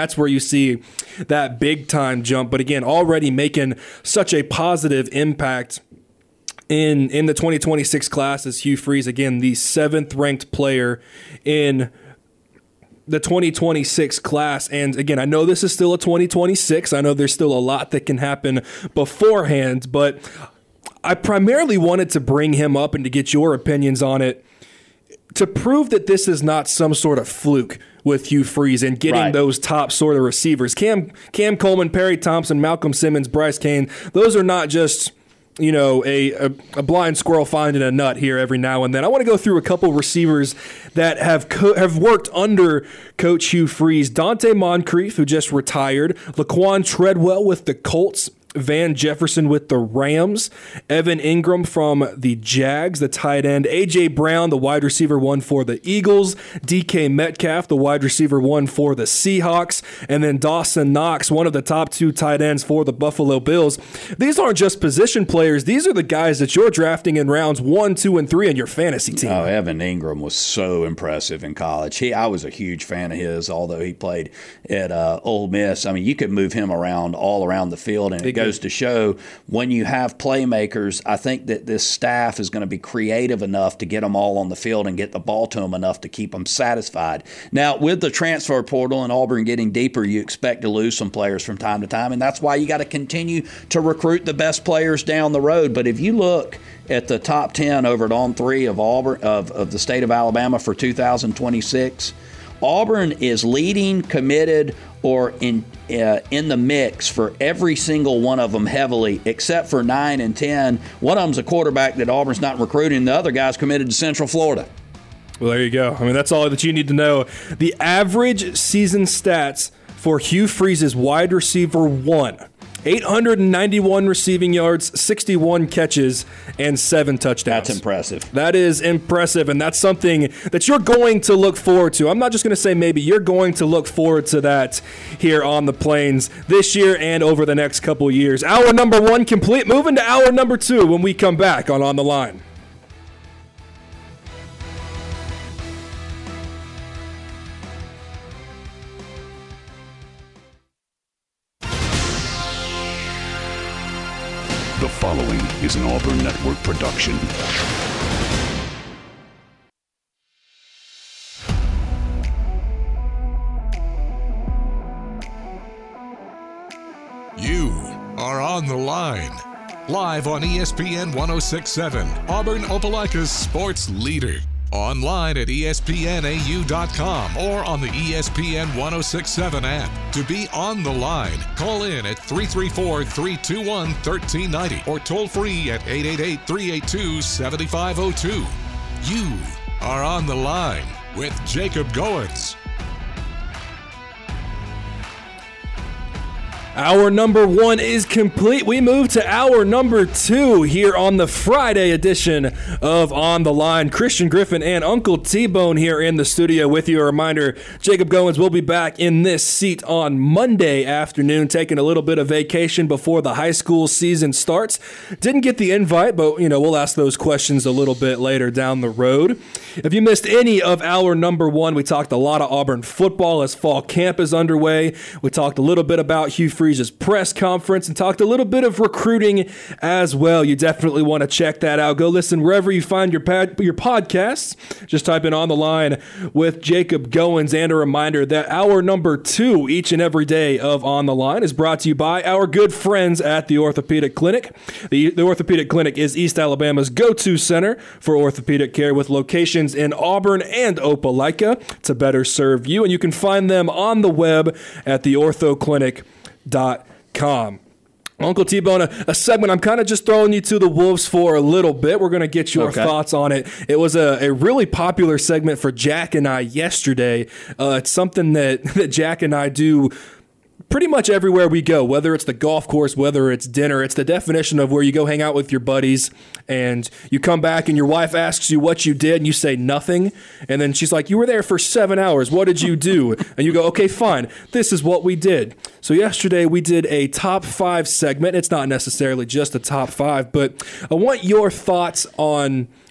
see that big time jump. But again, already making such a positive impact in in the twenty twenty-six class is Hugh Freeze. Again, the seventh ranked player in the twenty twenty-six class. And again, I know this is still a twenty twenty-six. I know there's still a lot that can happen beforehand, but I primarily wanted to bring him up and to get your opinions on it to prove that this is not some sort of fluke with Hugh Freeze and getting right. those top sort of receivers. Cam Cam Coleman, Perry Thompson, Malcolm Simmons, Bryce Kane, those are not just, you know, a, a, a blind squirrel finding a nut here every now and then. I want to go through a couple receivers that have co- have worked under Coach Hugh Freeze. Dante Moncrief, who just retired. Laquan Treadwell with the Colts. Van Jefferson with the Rams, Evan Ingram from the Jags, the tight end, A J. Brown, the wide receiver one for the Eagles, D K Metcalf, the wide receiver one for the Seahawks, and then Dawson Knox, one of the top two tight ends for the Buffalo Bills. These aren't just position players. These are the guys that you're drafting in rounds one, two, and three in your fantasy team. Oh, Evan Ingram was so impressive in college. He, I was a huge fan of his, although he played at uh, Ole Miss. I mean, you could move him around all around the field, and it goes to show when you have playmakers, I think that this staff is going to be creative enough to get them all on the field and get the ball to them enough to keep them satisfied. Now, with the transfer portal and Auburn getting deeper, you expect to lose some players from time to time, and that's why you got to continue to recruit the best players down the road. But if you look at the top ten over at On three of Auburn of, of the state of Alabama for two thousand twenty-six, Auburn is leading, committed, or in uh, in the mix for every single one of them heavily, except for nine and ten. One of them's a quarterback that Auburn's not recruiting. The other guy's committed to Central Florida. Well, there you go. I mean, that's all that you need to know. The average season stats for Hugh Freeze's wide receiver one. eight hundred ninety-one receiving yards, sixty-one catches, and seven touchdowns. That's impressive. That is impressive, and that's something that you're going to look forward to. I'm not just going to say maybe. You're going to look forward to that here on the Plains this year and over the next couple of years. Hour number one complete. Moving to hour number two when we come back on On the Line. The following is an Auburn Network production. You are on the line. Live on E S P N ten sixty-seven, Auburn Opelika's sports leader. Online at E S P N A U dot com or on the E S P N ten sixty-seven app. To be on the line, call in at three three four, three two one, one three nine zero or toll free at eight eight eight, three eight two, seven five zero two. You are on the line with Jacob Goins. Hour number one is complete. We move to hour number two here on the Friday edition of On the Line. Christian Griffin and Uncle T-Bone here in the studio with you. A reminder, Jacob Goins will be back in this seat on Monday afternoon, taking a little bit of vacation before the high school season starts. Didn't get the invite, but you know we'll ask those questions a little bit later down the road. If you missed any of hour number one, we talked a lot of Auburn football as fall camp is underway. We talked a little bit about Hugh Freeze's press conference and talked a little bit of recruiting as well. You definitely want to check that out. Go listen wherever you find your pad, your podcasts. Just type in On the Line with Jacob Goins. And a reminder that hour number two each and every day of On the Line is brought to you by our good friends at the Orthopedic Clinic. The, the Orthopedic Clinic is East Alabama's go-to center for orthopedic care with locations in Auburn and Opelika to better serve you. And you can find them on the web at the ortho clinic dot com. Uncle T-Bone, a, a segment I'm kind of just throwing you to the wolves for a little bit. We're going to get your okay. thoughts on it. It was a, a really popular segment for Jack and I yesterday. Uh, it's something that, that Jack and I do pretty much everywhere we go, whether it's the golf course, whether it's dinner. It's the definition of where you go hang out with your buddies and you come back and your wife asks you what you did and you say nothing. And then she's like, you were there for seven hours. What did you do? And you go, okay, fine. This is what we did. So yesterday we did a top five segment. It's not necessarily just a top five, but I want your thoughts on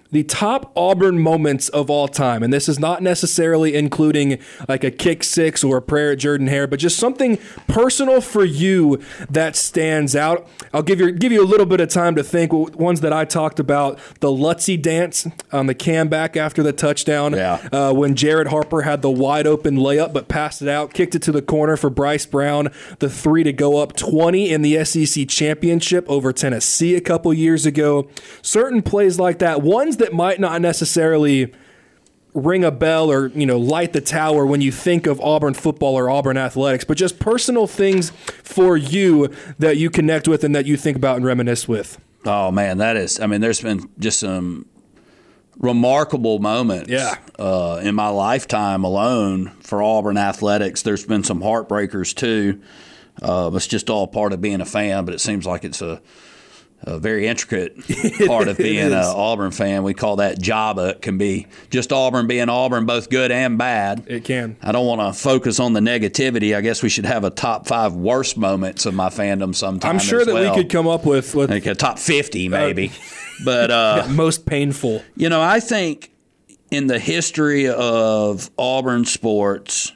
the top Auburn moments of all time. And this is not necessarily including like a kick six or a prayer at Jordan-Hare, but just something personal for you that stands out. I'll give you give you a little bit of time to think. Ones that I talked about, the Lutzy dance on the comeback after the touchdown, yeah. uh, when Jared Harper had the wide open layup but passed it out, kicked it to the corner for Bryce Brown, the three to go up twenty in the S E C championship over Tennessee a couple years ago. Certain plays like that, ones that might not necessarily ring a bell or, you know, light the tower when you think of Auburn football or Auburn athletics, but just personal things for you that you connect with and that you think about and reminisce with. Oh, man, that is – I mean, there's been just some remarkable moments yeah. uh, in my lifetime alone for Auburn athletics. There's been some heartbreakers too. Uh, it's just all part of being a fan, but it seems like it's a – a very intricate part of being an Auburn fan. We call that Java. It can be just Auburn being Auburn, both good and bad. It can. I don't want to focus on the negativity. I guess we should have a top five worst moments of my fandom sometime. I'm sure as that well. we could come up with, with like a top fifty maybe. Uh, but uh, most painful. You know, I think in the history of Auburn sports,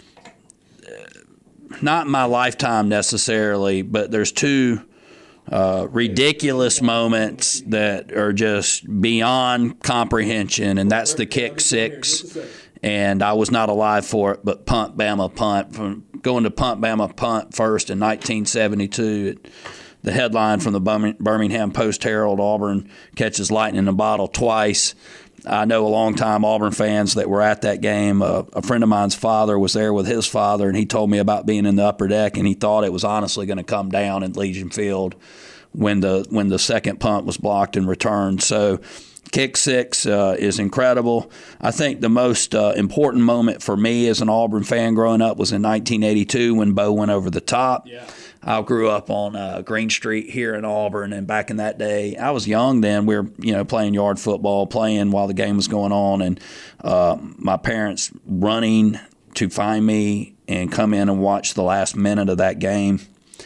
not in my lifetime necessarily, but there's two Uh, ridiculous moments that are just beyond comprehension, and that's the kick six. And I was not alive for it, but punt, Bama, punt. From going to punt, Bama, punt first in nineteen seventy-two. The headline from the Birmingham Post-Herald, Auburn catches lightning in a bottle twice. I know a long-time Auburn fans that were at that game. Uh, a friend of mine's father was there with his father, and he told me about being in the upper deck, and he thought it was honestly going to come down in Legion Field when the when the second punt was blocked and returned. So kick six uh, is incredible. I think the most uh, important moment for me as an Auburn fan growing up was in nineteen eighty-two when Bo went over the top. Yeah. I grew up on uh, Green Street here in Auburn, and back in that day, I was young then. We were, you know, playing yard football, playing while the game was going on, and uh, my parents running to find me and come in and watch the last minute of that game.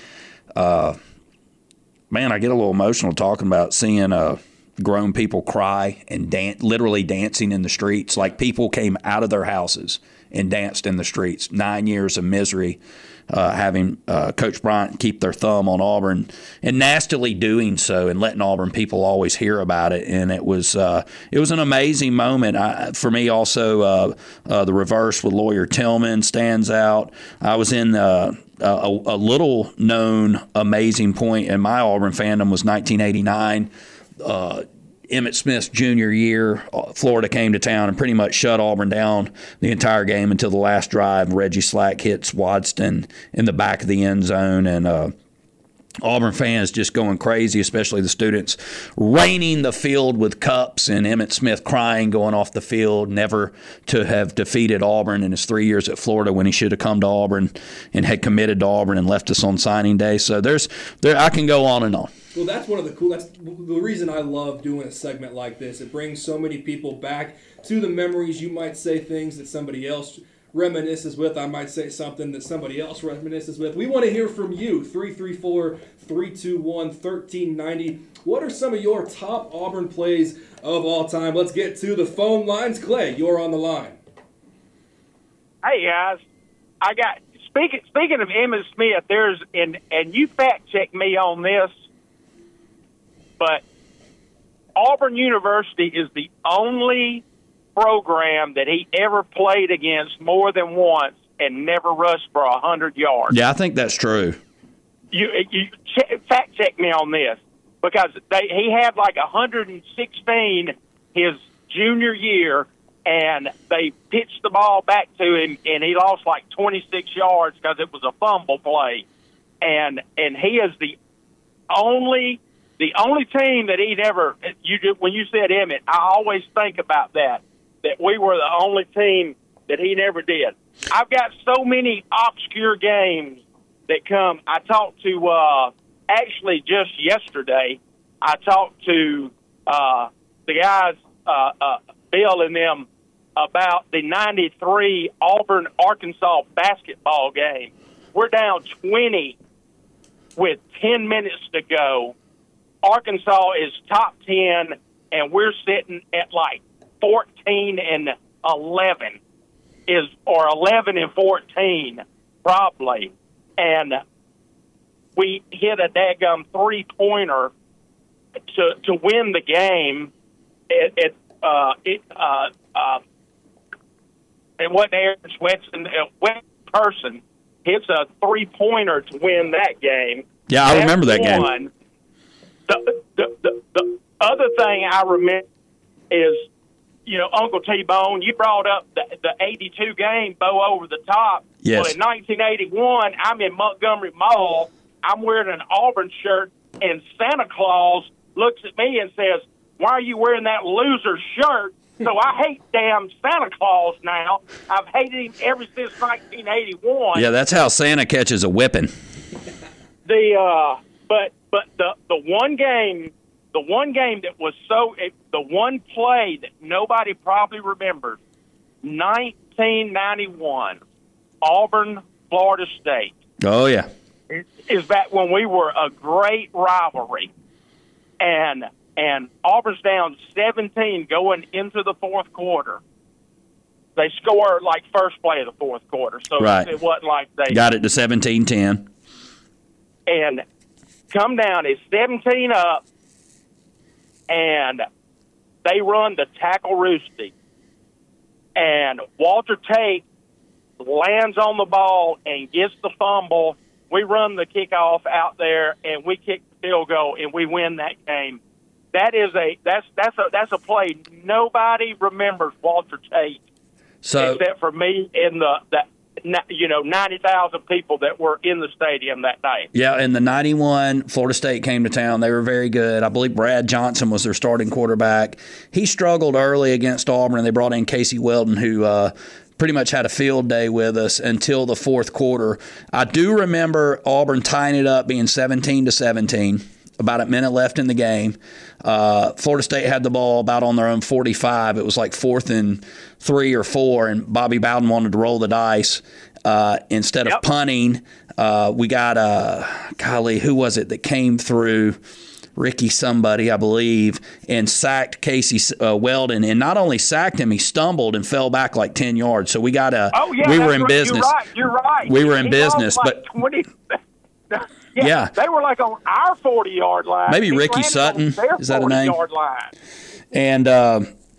Uh, man, I get a little emotional talking about seeing uh, grown people cry and dan- literally dancing in the streets. Like people came out of their houses and danced in the streets. Nine years of misery. Uh, having uh, Coach Bryant keep their thumb on Auburn and nastily doing so and letting Auburn people always hear about it. And it was uh, it was an amazing moment. I, for me also, uh, uh, the reverse with Lawyer Tillman stands out. I was in uh, a, a little-known amazing point in my Auburn fandom was nineteen eighty-nine. Uh, Emmitt Smith's junior year, Florida came to town and pretty much shut Auburn down the entire game until the last drive. Reggie Slack hits Wadston in the back of the end zone, and uh, Auburn fans just going crazy, especially the students, raining the field with cups, and Emmitt Smith crying going off the field, never to have defeated Auburn in his three years at Florida when he should have come to Auburn and had committed to Auburn and left us on signing day. So there's there I can go on and on. Well, that's one of the cool. That's the reason I love doing a segment like this. It brings so many people back to the memories. You might say things that somebody else reminisces with. I might say something that somebody else reminisces with. We want to hear from you. three three four, three two one, one three nine zero. What are some of your top Auburn plays of all time? Let's get to the phone lines. Clay, you're on the line. Hey guys, I got speaking speaking of Emmitt Smith. There's and and you fact check me on this. But Auburn University is the only program that he ever played against more than once and never rushed for one hundred yards. Yeah, I think that's true. You, you ch- fact check me on this because they, he had like one hundred sixteen his junior year, and they pitched the ball back to him, and he lost like twenty-six yards because it was a fumble play. And and he is the only – The only team that he'd ever, you did, when you said Emmitt, I always think about that, that we were the only team that he never did. I've got so many obscure games that come. I talked to, uh, actually just yesterday, I talked to uh, the guys, uh, uh, Bill and them, about the ninety-three Auburn-Arkansas basketball game. We're down twenty with ten minutes to go. Arkansas is top ten and we're sitting at like fourteen and eleven, is or eleven and fourteen probably, and we hit a daggum three pointer to to win the game. It it uh, it uh, uh, it wasn't Aaron Swetson. One person hits a three pointer to win that game. Yeah, I remember that game. One. The, the the the other thing I remember is, you know, Uncle T-Bone, you brought up the, the eighty-two game, Bo Over the Top. Yes. Well, in nineteen eighty-one, I'm in Montgomery Mall. I'm wearing an Auburn shirt, and Santa Claus looks at me and says, "Why are you wearing that loser shirt?" So I hate damn Santa Claus now. I've hated him ever since nineteen eighty-one. Yeah, that's how Santa catches a whipping. The uh, but but the the one game, the one game that was so it, the one play that nobody probably remembers, nineteen ninety-one, Auburn, Florida State. Oh yeah, is back when we were a great rivalry, and and Auburn's down seventeen going into the fourth quarter. They score like first play of the fourth quarter, so right. it wasn't like they got it to seventeen ten. And come down, it's seventeen up, and they run the tackle roosty. And Walter Tate lands on the ball and gets the fumble. We run the kickoff out there, and we kick the field goal, and we win that game. That is a that's that's a that's a play nobody remembers Walter Tate, so, except for me and the the you know ninety thousand people that were in the stadium that night. Yeah, in the ninety-one, Florida State came to town. They were very good. I believe Brad Johnson was their starting quarterback. He struggled early against Auburn, and they brought in Casey Weldon, who uh, pretty much had a field day with us until the fourth quarter. I do remember Auburn tying it up, being seventeen to seventeen. About a minute left in the game. Uh, Florida State had the ball about on their own forty-five. It was like fourth and three or four, and Bobby Bowden wanted to roll the dice. Uh, instead of yep. punting, uh, we got, uh, golly, who was it that came through? Ricky somebody, I believe, and sacked Casey uh, Weldon. And not only sacked him, he stumbled and fell back like ten yards. So we got a oh, yeah, we were in right. business. You're right. You're right. We were in he business. Like but twenty Yeah, yeah, they were like on our forty-yard line. Maybe he Ricky Sutton. Is that a name? forty-yard line. And uh,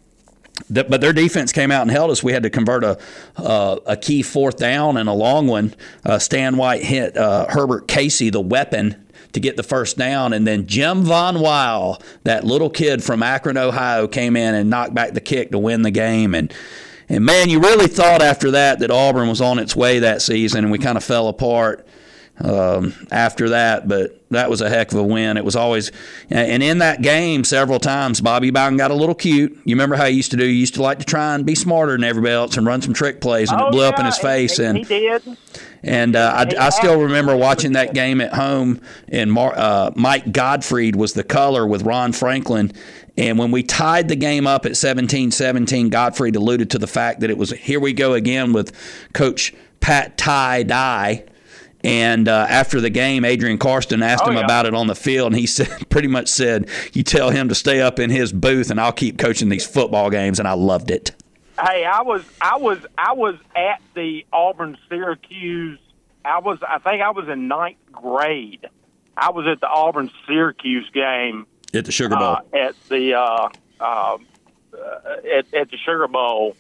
th- but their defense came out and held us. We had to convert a uh, a key fourth down and a long one. Uh, Stan White hit uh, Herbert Casey, the weapon, to get the first down, and then Jim Von Weil, that little kid from Akron, Ohio, came in and knocked back the kick to win the game. And and man, you really thought after that that Auburn was on its way that season, and we kind of fell apart um, after that. But that was a heck of a win. It was always, and in that game, several times, Bobby Bowden got a little cute. You remember how he used to do? He used to like to try and be smarter than everybody else and run some trick plays, and oh, it blew yeah, up in his face. He, and he did. And uh, I, I still remember watching that game at home, and Mar- uh, Mike Gottfried was the color with Ron Franklin. And when we tied the game up at seventeen seventeen, Gottfried alluded to the fact that it was, here we go again with Coach Pat Ty Dye. And uh, after the game, Adrian Karsten asked oh, him yeah. about it on the field, and he said, pretty much said, you tell him to stay up in his booth, and I'll keep coaching these football games, and I loved it. Hey, I was, I was, I was at the Auburn Syracuse. I was, I think I was in ninth grade. I was at the Auburn Syracuse game at the Sugar Bowl. Uh, at the uh, uh, at, at the Sugar Bowl,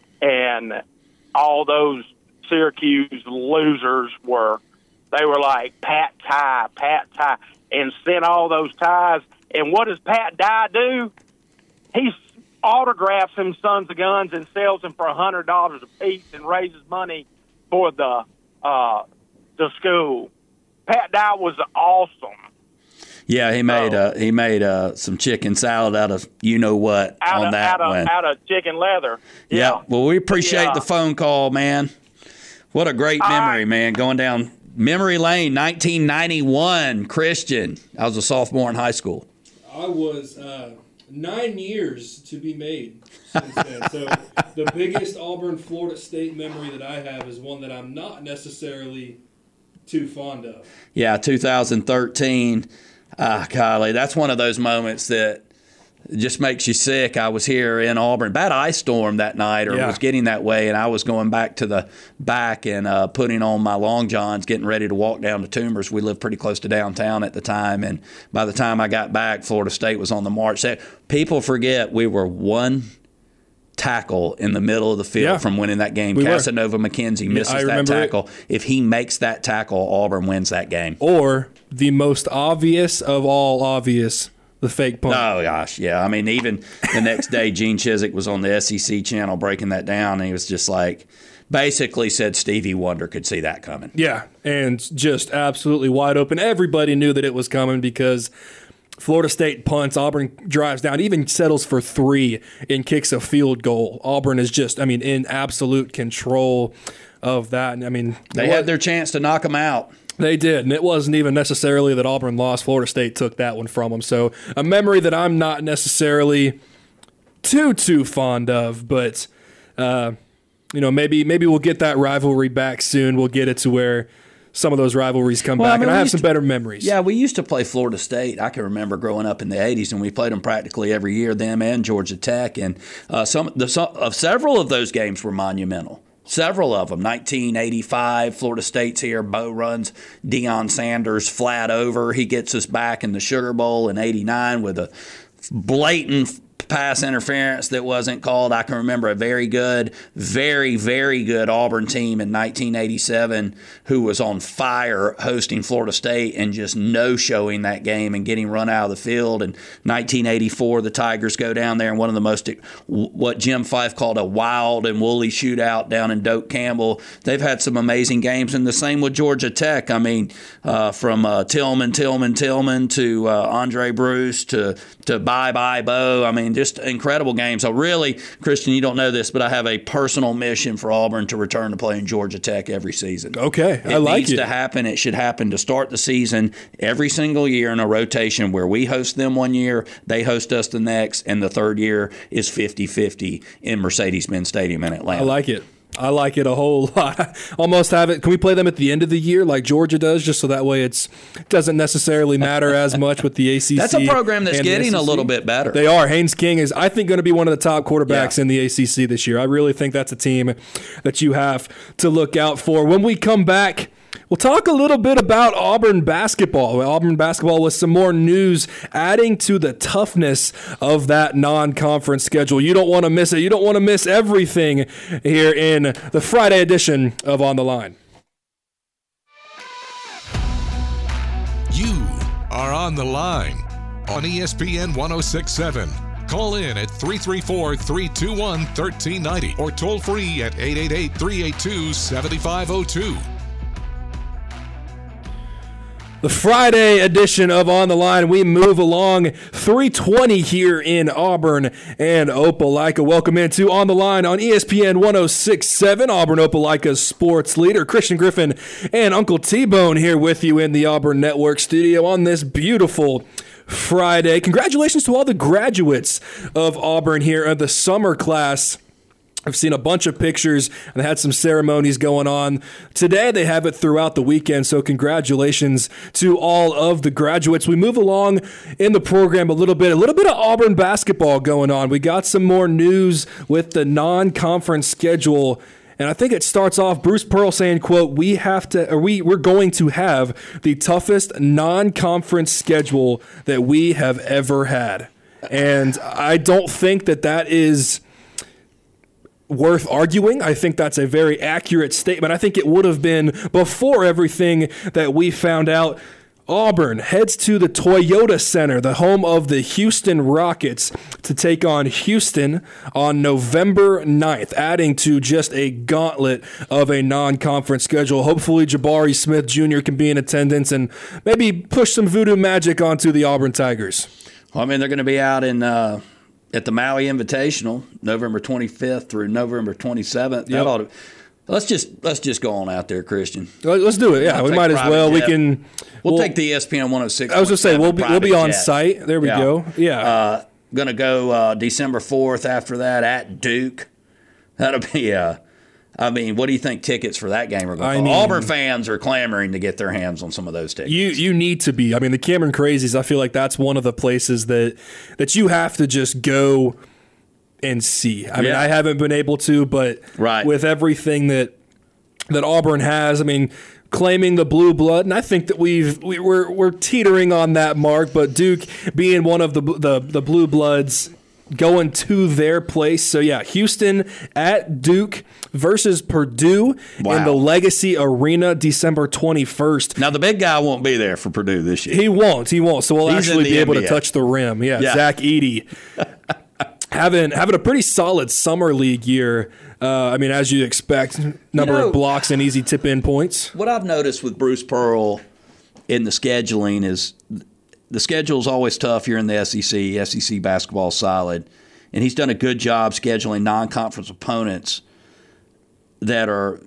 and all those Syracuse losers were. They were like Pat Ty, Pat Ty, and sent all those ties. And what does Pat Dye do? He autographs them sons of guns and sells them for a hundred dollars a piece and raises money for the uh, the school. Pat Dye was awesome. Yeah, he made uh, he made uh, some chicken salad out of you know what out on of, that out one. Of, out of chicken leather. Yeah. yeah. Well, we appreciate yeah. the phone call, man. What a great memory, right. man. Going down memory lane, nineteen ninety-one. Christian, I was a sophomore in high school. I was uh, nine years to be made since then. So the biggest Auburn Florida State memory that I have is one that I'm not necessarily too fond of. Yeah, two thousand thirteen. Ah, golly, that's one of those moments that It just makes you sick. I was here in Auburn, bad ice storm that night, or Yeah. was getting that way, and I was going back to the back and uh, putting on my long johns, getting ready to walk down to Toomers. We lived pretty close to downtown at the time, and by the time I got back, Florida State was on the march. People forget we were one tackle in the middle of the field Yeah. from winning that game. We were. Casanova McKenzie misses I that remember it. tackle. If he makes that tackle, Auburn wins that game. Or the most obvious of all obvious, the fake punt. Oh, gosh, yeah. I mean, even the next day, Gene Chizik was on the S E C channel breaking that down, and he was just like, basically said Stevie Wonder could see that coming. Yeah, and just absolutely wide open. Everybody knew that it was coming because Florida State punts, Auburn drives down, even settles for three and kicks a field goal. Auburn is just, I mean, in absolute control of that. And I mean, They had their chance to knock them out. They did, and it wasn't even necessarily that Auburn lost. Florida State took that one from them. So a memory that I'm not necessarily too, too fond of, but, uh, you know, maybe maybe we'll get that rivalry back soon. We'll get it to where some of those rivalries come Well, back, I mean, and I we have used some to- better memories. Yeah, we used to play Florida State. I can remember growing up in the eighties, and we played them practically every year, them and Georgia Tech. And uh, some, the, some of several of those games were monumental. Several of them. nineteen eighty-five, Florida State's here. Bo runs Deion Sanders flat over. He gets us back in the Sugar Bowl in eighty-nine with a blatant pass interference that wasn't called. I can remember a very good, very, very good Auburn team in nineteen eighty-seven who was on fire hosting Florida State and just no-showing that game and getting run out of the field. In nineteen eighty-four, the Tigers go down there, and one of the most, what Jim Fife called a wild and woolly shootout down in Doak Campbell. They've had some amazing games, and the same with Georgia Tech. I mean, uh, from uh, Tillman, Tillman, Tillman to uh, Andre Bruce to, to Bye Bye Bo. I mean, just incredible games. So really, Christian, you don't know this, but I have a personal mission for Auburn to return to playing Georgia Tech every season. Okay, I It like needs it. to happen. It should happen to start the season every single year in a rotation where we host them one year, they host us the next, and the third year is fifty-fifty in Mercedes-Benz Stadium in Atlanta. I like it. I like it a whole lot. Almost have it. Can we play them at the end of the year like Georgia does, just so that way it's doesn't necessarily matter as much with the A C C? That's a program that's and the getting a S E C? little bit better. They are. Haynes King is, I think, going to be one of the top quarterbacks Yeah. in the A C C this year. I really think that's a team that you have to look out for. When we come back, we'll talk a little bit about Auburn basketball. Auburn basketball with some more news adding to the toughness of that non-conference schedule. You don't want to miss it. You don't want to miss everything here in the Friday edition of On the Line. You are on the line on E S P N one oh six point seven. Call in at three three four, three two one, one three nine zero or toll free at eight eight eight, three eight two, seven five zero two. The Friday edition of On the Line, we move along three twenty here in Auburn and Opelika. Welcome into On the Line on E S P N one oh six point seven, Auburn Opelika's sports leader. Christian Griffin and Uncle T-Bone here with you in the Auburn Network studio on this beautiful Friday. Congratulations to all the graduates of Auburn here at the summer class. I've seen a bunch of pictures and they had some ceremonies going on. Today they have it throughout the weekend, so congratulations to all of the graduates. We move along in the program a little bit, a little bit of Auburn basketball going on. We got some more news with the non-conference schedule. And I think it starts off Bruce Pearl saying, quote, we have to, or we, we're going to have the toughest non-conference schedule that we have ever had. And I don't think that that is worth arguing. I think that's a very accurate statement. I think it would have been before everything that we found out. Auburn heads to the Toyota Center, the home of the Houston Rockets, to take on Houston on November ninth, adding to just a gauntlet of a non-conference schedule. Hopefully Jabari Smith Junior can be in attendance and maybe push some voodoo magic onto the Auburn Tigers. Well, I mean, they're going to be out in uh, at the Maui Invitational, November twenty-fifth through November twenty-seventh. That Yep. ought to, let's just let's just go on out there, Christian. Let's do it. Yeah, I'll we take might as private well. We jet. can. We'll, take the E S P N one oh six. I was going to say we'll be we'll be on site. There we Yeah. go. Yeah. Uh, going to go uh, December fourth after that at Duke. That'll be a I mean, what do you think tickets for that game are going to I mean, Auburn fans are clamoring to get their hands on some of those tickets. You you need to be. I mean, the Cameron Crazies, I feel like that's one of the places that that you have to just go and see. I yeah. mean, I haven't been able to, but right. with everything that that Auburn has, I mean, claiming the blue blood, and I think that we've we, we're we're teetering on that mark. But Duke being one of the the, the blue bloods, going to their place. So yeah, Houston at Duke versus Purdue wow. in the Legacy Arena, December twenty-first. Now the big guy won't be there for Purdue this year. He won't. He won't. So we'll He's actually be N able B A. to touch the rim. Yeah, yeah. Zach Edey. Having having a pretty solid summer league year. Uh, I mean, as you expect, number you know, of blocks and easy tip-in points. What I've noticed with Bruce Pearl in the scheduling is the schedule's always tough here in the S E C. S E C basketball solid. And he's done a good job scheduling non-conference opponents that are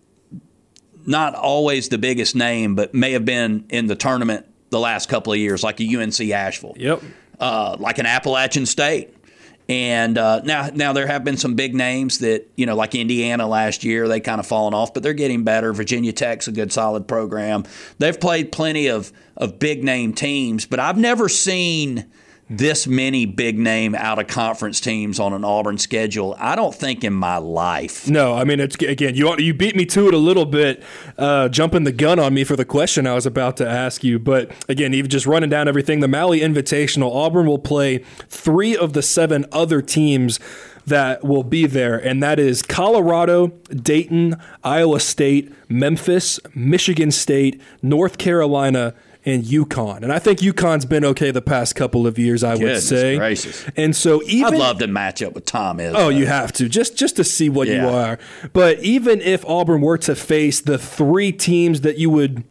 not always the biggest name, but may have been in the tournament the last couple of years, like a U N C Asheville. Yep. Uh, like an Appalachian State. And uh, now, now there have been some big names that, you know, like Indiana last year, they kind of fallen off, but they're getting better. Virginia Tech's a good, solid program. They've played plenty of, of big-name teams, but I've never seen this many big-name out-of-conference teams on an Auburn schedule, I don't think, in my life. No, I mean, it's again, you you beat me to it a little bit, uh, jumping the gun on me for the question I was about to ask you. But again, even just running down everything, the Maui Invitational, Auburn will play three of the seven other teams that will be there, and that is Colorado, Dayton, Iowa State, Memphis, Michigan State, North Carolina, and UConn. And I think UConn's been okay the past couple of years, I Goodness would say. Gracious. And so even I'd love to match up with Tom Izzo. Oh, you have to, just just to see what yeah. you are. But even if Auburn were to face the three teams that you would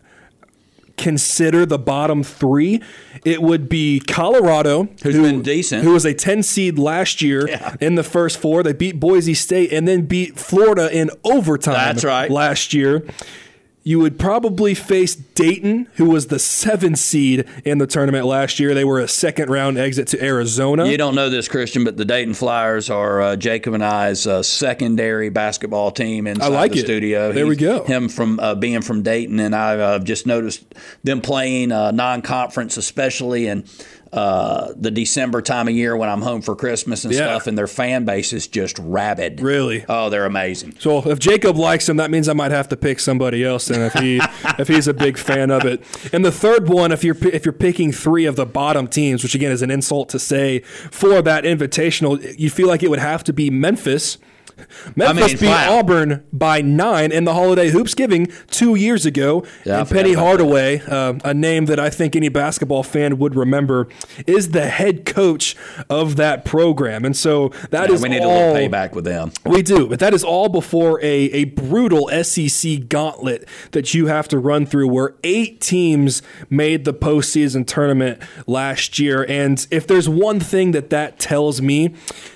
consider the bottom three, it would be Colorado, who's who, been decent, who was a ten seed last year yeah. in the first four. They beat Boise State and then beat Florida in overtime That's right. last year. You would probably face Dayton, who was the seven seed in the tournament last year. They were a second round exit to Arizona. You don't know this, Christian, but the Dayton Flyers are uh, Jacob and I's uh, secondary basketball team inside I like the it. studio. There He's, we go. Him from uh, being from Dayton, and I've uh, just noticed them playing uh, non-conference, especially in uh, the December time of year when I'm home for Christmas and Yeah. stuff, and their fan base is just rabid. Really? Oh, they're amazing. So if Jacob likes him, that means I might have to pick somebody else. And if he if he's a big fan of it, and the third one, if you're if you're picking three of the bottom teams, which again is an insult to say for that invitational, you feel like it would have to be Memphis. Memphis I mean, beat wow. Auburn by nine in the Holiday Hoopsgiving two years ago. Yeah, and Penny Hardaway, uh, a name that I think any basketball fan would remember, is the head coach of that program. And so that Yeah, is we need all, a little payback with them. We do, but that is all before a, a brutal S E C gauntlet that you have to run through where eight teams made the postseason tournament last year. And if there's one thing that that tells me,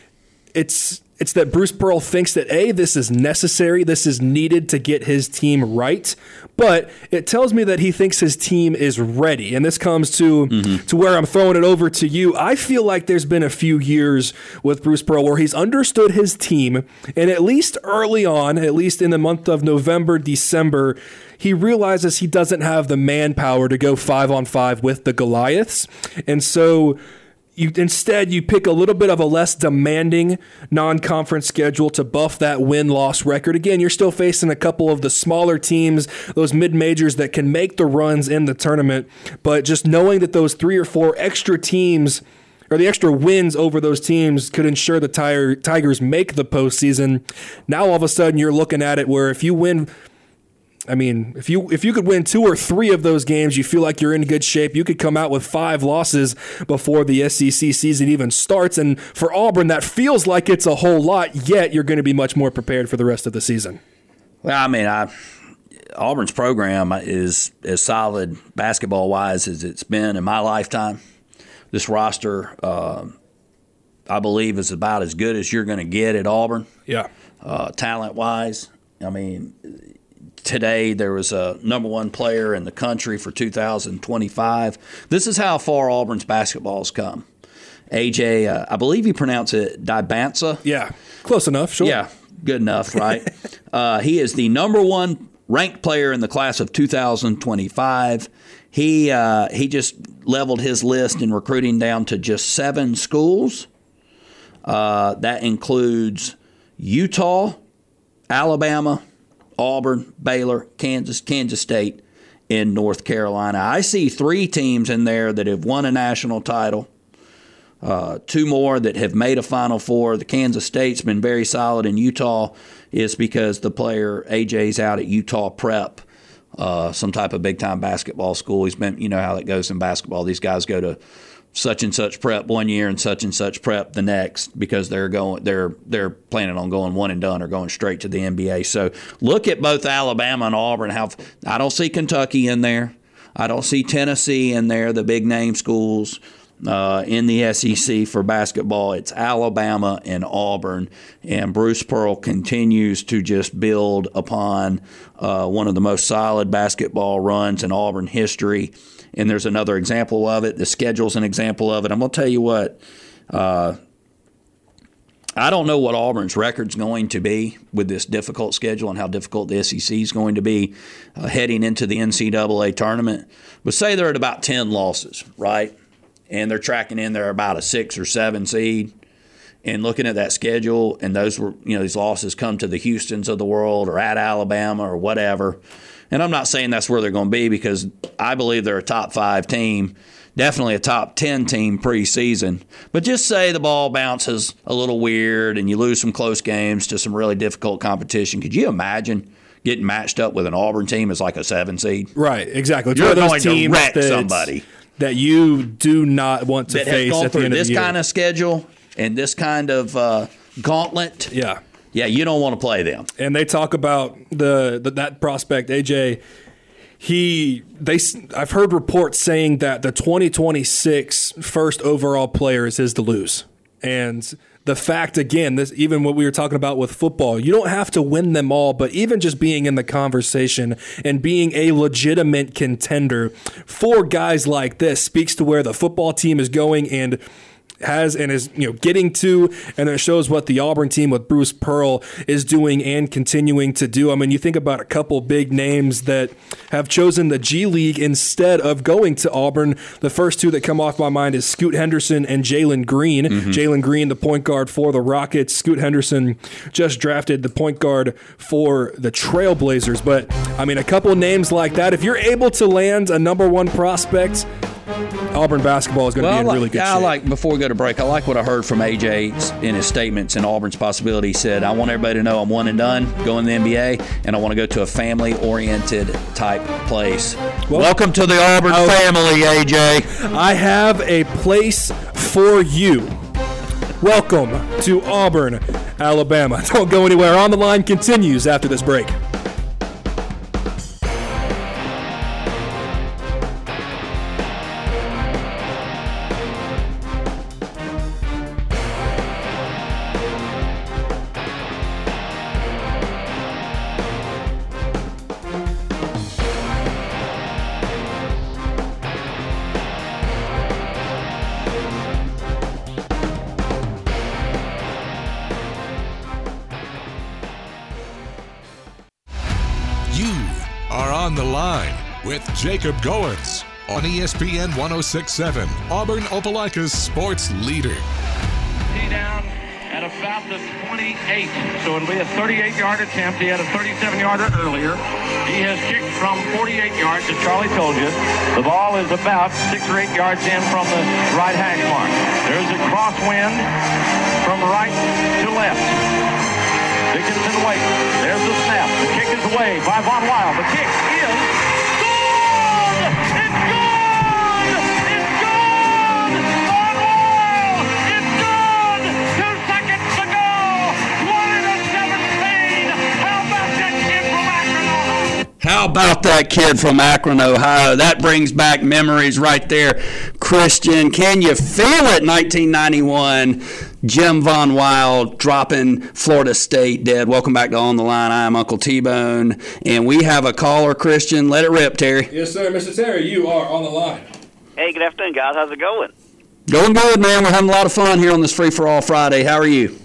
it's It's that Bruce Pearl thinks that, A, this is necessary, this is needed to get his team right, but it tells me that he thinks his team is ready. And this comes to, mm-hmm. to where I'm throwing it over to you. I feel like there's been a few years with Bruce Pearl where he's understood his team, and at least early on, at least in the month of November, December, he realizes he doesn't have the manpower to go five on five with the Goliaths. And so You, instead, you pick a little bit of a less demanding non-conference schedule to buff that win-loss record. Again, you're still facing a couple of the smaller teams, those mid-majors that can make the runs in the tournament. But just knowing that those three or four extra teams, or the extra wins over those teams, could ensure the Tigers make the postseason. Now, all of a sudden, you're looking at it where if you win... I mean, if you if you could win two or three of those games, you feel like you're in good shape. You could come out with five losses before the S E C season even starts. And for Auburn, that feels like it's a whole lot, yet you're going to be much more prepared for the rest of the season. Well, I mean, I, Auburn's program is as solid basketball-wise as it's been in my lifetime. This roster, uh, I believe, is about as good as you're going to get at Auburn. Yeah. Uh, talent-wise, I mean, today there was a number one player in the country for two thousand twenty-five. This is how far Auburn's basketball has come. A J, uh, I believe you pronounce it Dibansa. Yeah, close enough, sure. Yeah, good enough, right? uh, he is the number one ranked player in the class of two thousand twenty-five. He uh, he just leveled his list in recruiting down to just seven schools. Uh, that includes Utah, Alabama, Auburn, Baylor, Kansas, Kansas State, and North Carolina. I see three teams in there that have won a national title. Uh, two more that have made a Final Four. The Kansas State's been very solid, and Utah is because the player A J's out at Utah Prep, uh, some type of big-time basketball school. He's been, you know how that goes in basketball. These guys go to such and such prep one year and such and such prep the next because they're going, they're they're planning on going one and done or going straight to the N B A. So look at both Alabama and Auburn. How I don't see Kentucky in there. I don't see Tennessee in there. The big name schools. Uh, in the S E C for basketball, it's Alabama and Auburn, and Bruce Pearl continues to just build upon uh, one of the most solid basketball runs in Auburn history. And there's another example of it. The schedule's an example of it. I'm going to tell you what, uh, I don't know what Auburn's record's going to be with this difficult schedule and how difficult the S E C is going to be uh, heading into the N C double A tournament. But say they're at about ten losses, right? And they're tracking in there about a six or seven seed. And looking at that schedule, and those were, you know, these losses come to the Houstons of the world or at Alabama or whatever. And I'm not saying that's where they're going to be because I believe they're a top five team, definitely a top ten team preseason. But just say the ball bounces a little weird and you lose some close games to some really difficult competition. Could you imagine getting matched up with an Auburn team as like a seven seed? Right, exactly. It's You're one of going those teams to wreck that, somebody. that you do not want to that face has gone at the through end of this the year. kind of schedule and this kind of uh, gauntlet. Yeah. Yeah, you don't want to play them. And they talk about the, the that prospect A J. He they I've heard reports saying that the twenty twenty-six first overall player is his to lose. And the fact, again, this even what we were talking about with football, you don't have to win them all, but even just being in the conversation and being a legitimate contender for guys like this speaks to where the football team is going and has and is, you know, getting to, and it shows what the Auburn team with Bruce Pearl is doing and continuing to do. I mean, you think about a couple big names that have chosen the G League instead of going to Auburn. The first two that come off my mind is Scoot Henderson and Jalen Green. Mm-hmm. Jalen Green, the point guard for the Rockets. Scoot Henderson just drafted the point guard for the Trailblazers. But, I mean, a couple names like that, if you're able to land a number one prospect, Auburn basketball is going to well, be in like, really good yeah, shape. I like, before we go to break, I like what I heard from A J in his statements in Auburn's possibility. He said, I want everybody to know I'm one and done, going to the N B A, and I want to go to a family-oriented type place. Well, welcome to the Auburn oh, family, A J. I have a place for you. Welcome to Auburn, Alabama. Don't go anywhere. On the Line continues after this break. With Jacob Goins on E S P N one oh six point seven, Auburn Opelika's sports leader. He down at about the twenty-eight, so it'll be a thirty-eight-yard attempt. He had a thirty-seven-yarder earlier. He has kicked from forty-eight yards, as Charlie told you. The ball is about six or eight yards in from the right hash mark. There's a crosswind from right to left. Dickinson waits. There's the snap. The kick is away by Von Weil. The kick is How about that kid from Akron, Ohio? That brings back memories right there. Christian, can you feel it? nineteen ninety-one, Jim Von Weil dropping Florida State dead. Welcome back to On the Line. I am Uncle T-Bone, and we have a caller, Christian. Let it rip, Terry. Yes, sir. Mister Terry, you are on the line. Hey, good afternoon, guys. How's it going? Going good, man. We're having a lot of fun here on this Free for All Friday. How are you?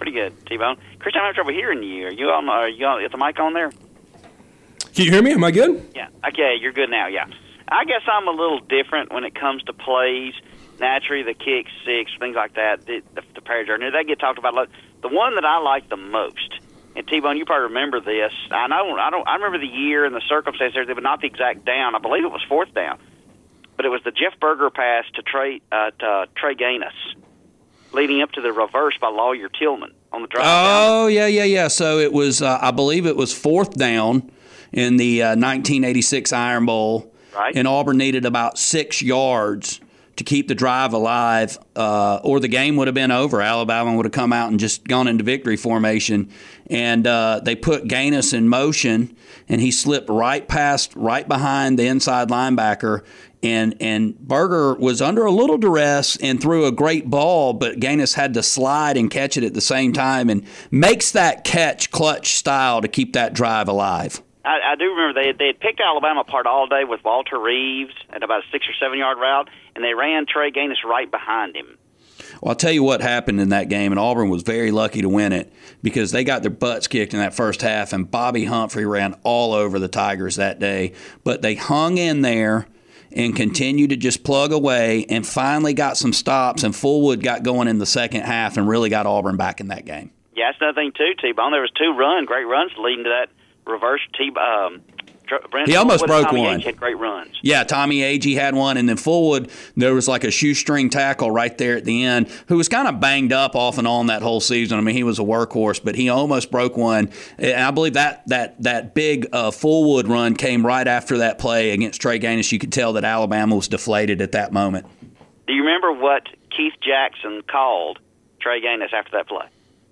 pretty good, T-Bone. Christian, I'm having trouble hearing you. Are you on? Are you on? Is the mic on there? Can you hear me? Am I good? Yeah. Okay, you're good now. Yeah. I guess I'm a little different when it comes to plays. Naturally, the kick six, things like that, the, the, the parajurden, they get talked about a lot. The one that I like the most, and T-Bone, you probably remember this. I know, I don't. I remember the year and the circumstances, but not the exact down. I believe it was fourth down, but it was the Jeff Berger pass to Trey uh, to uh, Trey Gaines, leading up to the reverse by Lawyer Tillman on the drive. Oh down. yeah, yeah, yeah. So it was, uh, I believe it was fourth down in the uh, nineteen eighty-six Iron Bowl. Right. And Auburn needed about six yards to keep the drive alive, uh, or the game would have been over. Alabama would have come out and just gone into victory formation. And uh, they put Gaines in motion, and he slipped right past, right behind the inside linebacker. And and Berger was under a little duress and threw a great ball, but Gaines had to slide and catch it at the same time, and makes that catch clutch style to keep that drive alive. I, I do remember they had, they had picked Alabama apart all day with Walter Reeves at about a six or seven yard route, and they ran Trey Gaines right behind him. Well, I'll tell you what happened in that game, and Auburn was very lucky to win it because they got their butts kicked in that first half, and Bobby Humphrey ran all over the Tigers that day. But they hung in there and continued to just plug away and finally got some stops, and Fullwood got going in the second half and really got Auburn back in that game. Yeah, that's another thing, too, T-Bone. There was two run, great runs leading to that reverse T. Um, Brent he almost broke Tommy one. Agee had great runs. Yeah, Tommy Agee had one, and then Fullwood, there was like a shoestring tackle right there at the end, who was kind of banged up off and on that whole season. I mean, he was a workhorse, but he almost broke one. And I believe that that that big uh, Fullwood run came right after that play against Trey Gaines. You could tell that Alabama was deflated at that moment. Do you remember what Keith Jackson called Trey Gaines after that play?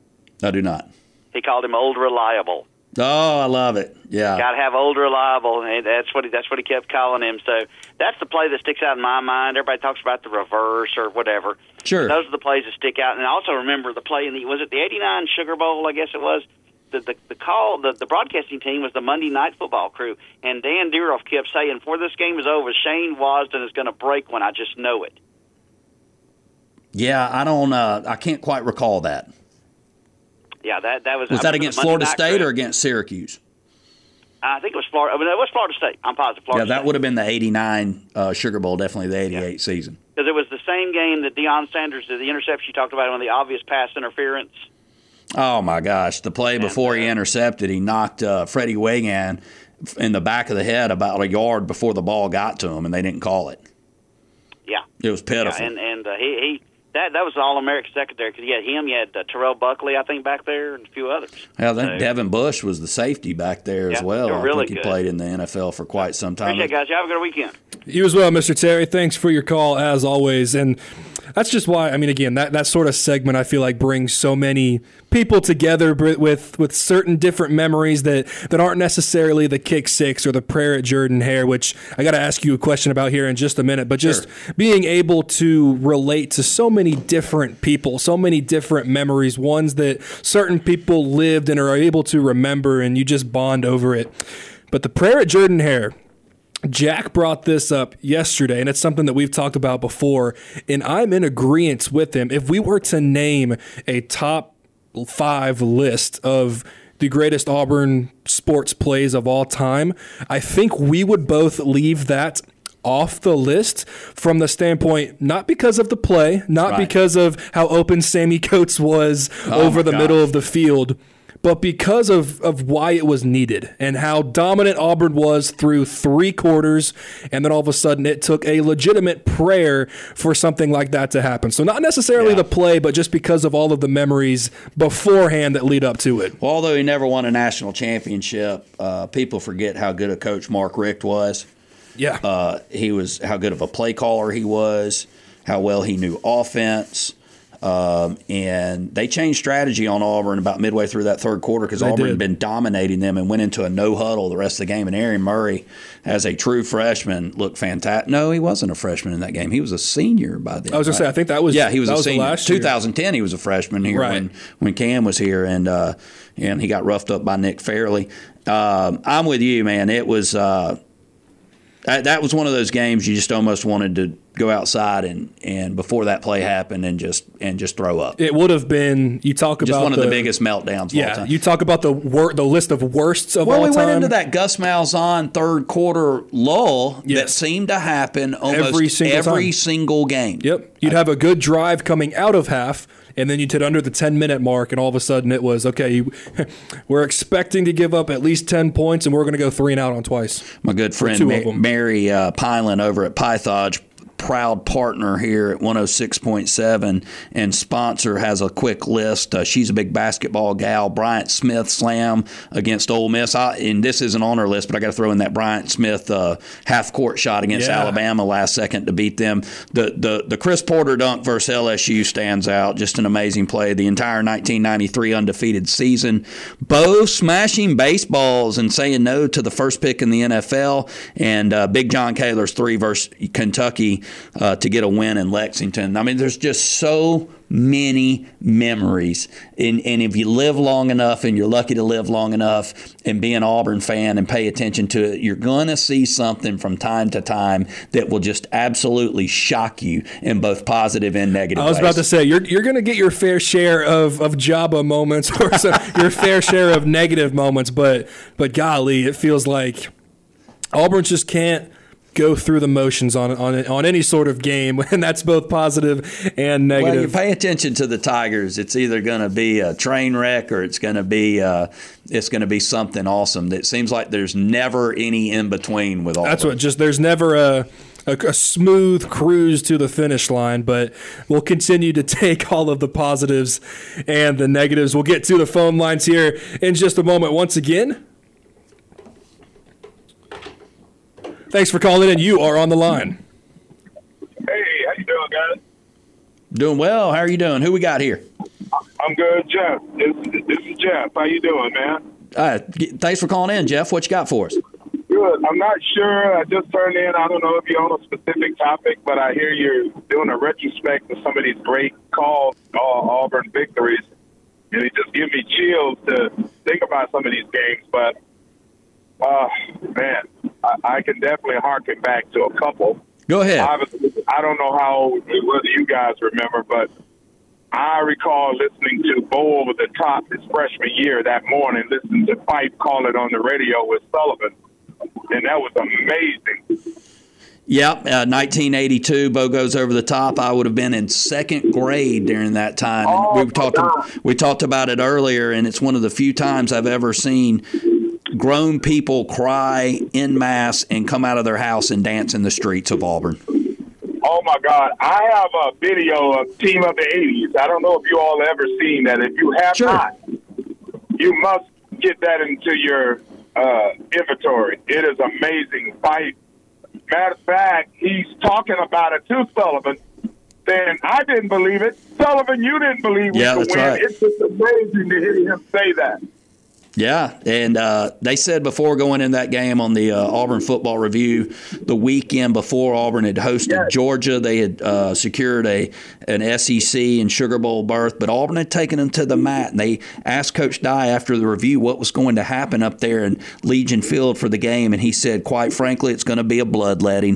I do not. He called him old reliable. Oh, I love it. Yeah. Got to have old reliable, and that's what he, that's what he kept calling him. So that's the play that sticks out in my mind. Everybody talks about the reverse or whatever. Sure. Those are the plays that stick out. And I also remember the play in the, was it the eighty-nine Sugar Bowl, I guess it was? The the, the call, the, the broadcasting team was the Monday Night Football crew, and Dan Diroff kept saying, before this game is over, Shane Wasden is going to break one. I just know it. Yeah, I don't, uh, I can't quite recall that. Yeah, that that was. Was that against Florida State or against Syracuse? I think it was Florida. I mean, it was Florida State. I'm positive. Florida yeah, that State. would have been the eighty-nine uh, Sugar Bowl, definitely the eighty-eight yeah. season. Because it was the same game that Deion Sanders did the interception you talked about on the obvious pass interference. Oh my gosh, the play and, before uh, he intercepted, he knocked uh, Freddie Wagan in the back of the head about a yard before the ball got to him, and they didn't call it. Yeah, it was pitiful. Yeah, and and uh, he he. That that was the All-American secondary because you had him, you had uh, Terrell Buckley, I think, back there, and a few others. Yeah, I think so, Devin Bush was the safety back there yeah, as well. I really think he good. played in the N F L for quite some time. Appreciate it, guys. You have a good weekend. You as well, Mister Terry. Thanks for your call, as always. And that's just why, I mean, again, that, that sort of segment I feel like brings so many people together with with certain different memories that, that aren't necessarily the kick six or the prayer at Jordan-Hare, which I got to ask you a question about here in just a minute. But just sure. being able to relate to so many different people, so many different memories, ones that certain people lived and are able to remember, and you just bond over it. But the prayer at Jordan-Hare, Jack brought this up yesterday, and it's something that we've talked about before, and I'm in agreement with him. If we were to name a top five list of the greatest Auburn sports plays of all time, I think we would both leave that off the list from the standpoint, not because of the play, not right. because of how open Sammy Coates was oh over the gosh. middle of the field, but because of, of why it was needed and how dominant Auburn was through three quarters, and then all of a sudden it took a legitimate prayer for something like that to happen. So not necessarily yeah. the play, but just because of all of the memories beforehand that lead up to it. Well, although he never won a national championship, uh, people forget how good a coach Mark Richt was. Yeah. Uh, he was how good of a play caller he was, how well he knew offense. Um, and they changed strategy on Auburn about midway through that third quarter because Auburn did. had been dominating them and went into a no huddle the rest of the game. And Aaron Murray, as a true freshman, looked fantastic. No, he wasn't a freshman in that game. He was a senior by then. I was going right? to say, I think that was yeah, he was that a was senior. Last twenty ten, he was a freshman here right. when when Cam was here, and uh, and he got roughed up by Nick Fairley. Um, I'm with you, man. It was. Uh, That, that was one of those games you just almost wanted to go outside and, and before that play happened and just and just throw up. It would have been. You talk about just one the, of the biggest meltdowns. Of yeah, all time. You talk about the wor- the list of worsts of well, all we time. Well, we went into that Gus Malzahn third quarter lull yes. that seemed to happen almost every single, every time. single game. Yep, you'd have a good drive coming out of half. And then you'd hit under the ten-minute mark, and all of a sudden it was, okay, we're expecting to give up at least ten points, and we're going to go three and out on twice. My good friend Ma- Mary uh, Pylan over at Pythage, proud partner here at one oh six point seven and sponsor, has a quick list. Uh, she's a big basketball gal. Bryant Smith slam against Ole Miss. I, and this isn't on her list, but I got to throw in that Bryant Smith uh, half-court shot against yeah. Alabama last second to beat them. The, the the Chris Porter dunk versus L S U stands out. Just an amazing play. The entire nineteen ninety-three undefeated season. Bo smashing baseballs and saying no to the first pick in the N F L. And uh, Big John Kaler's three versus Kentucky Uh, to get a win in Lexington. I mean, there's just so many memories. And, and if you live long enough and you're lucky to live long enough and be an Auburn fan and pay attention to it, you're going to see something from time to time that will just absolutely shock you in both positive and negative I was ways. about to say, you're you're going to get your fair share of, of Jabba moments or so, your fair share of negative moments, but but golly, it feels like Auburn just can't go through the motions on on on any sort of game, and that's both positive and negative. Well, you pay attention to the Tigers. It's either going to be a train wreck or it's going to be uh, it's going to be something awesome. It seems like there's never any in between with all. That's what just there's never a, a a smooth cruise to the finish line, but we'll continue to take all of the positives and the negatives. We'll get to the phone lines here in just a moment. Once again, thanks for calling in. You are on the line. Hey, how you doing, guys? Doing well. How are you doing? Who we got here? I'm good, Jeff. This, this is Jeff. How you doing, man? Uh, thanks for calling in, Jeff. What you got for us? Good. I'm not sure. I just turned in. I don't know if you're on a specific topic, but I hear you're doing a retrospect of some of these great calls, all Auburn victories. And it just gives me chills to think about some of these games. But, uh, man, I, I can definitely harken back to a couple. Go ahead. Obviously, I don't know how, whether you guys remember, but I recall listening to Bo Over the Top his freshman year that morning, listening to Fife call it on the radio with Sullivan, and that was amazing. Yep, uh, nineteen eighty-two, Bo Goes Over the Top. I would have been in second grade during that time. And oh, we talked we talked about it earlier, and it's one of the few times I've ever seen grown people cry en masse and come out of their house and dance in the streets of Auburn. Oh, my God. I have a video of Team of the eighties. I don't know if you all ever seen that. If you have sure. not, you must get that into your uh, inventory. It is amazing. Fight. Matter of fact, he's talking about it to Sullivan, saying, I didn't believe it. Sullivan, you didn't believe yeah, we could win. Right. It's just amazing to hear him say that. Yeah, and uh, they said before going in that game on the uh, Auburn Football Review, the weekend before Auburn had hosted yes. Georgia, they had uh, secured a an S E C and Sugar Bowl berth, but Auburn had taken them to the mat. And they asked Coach Dye after the review what was going to happen up there in Legion Field for the game, and he said, quite frankly, it's going to be a bloodletting.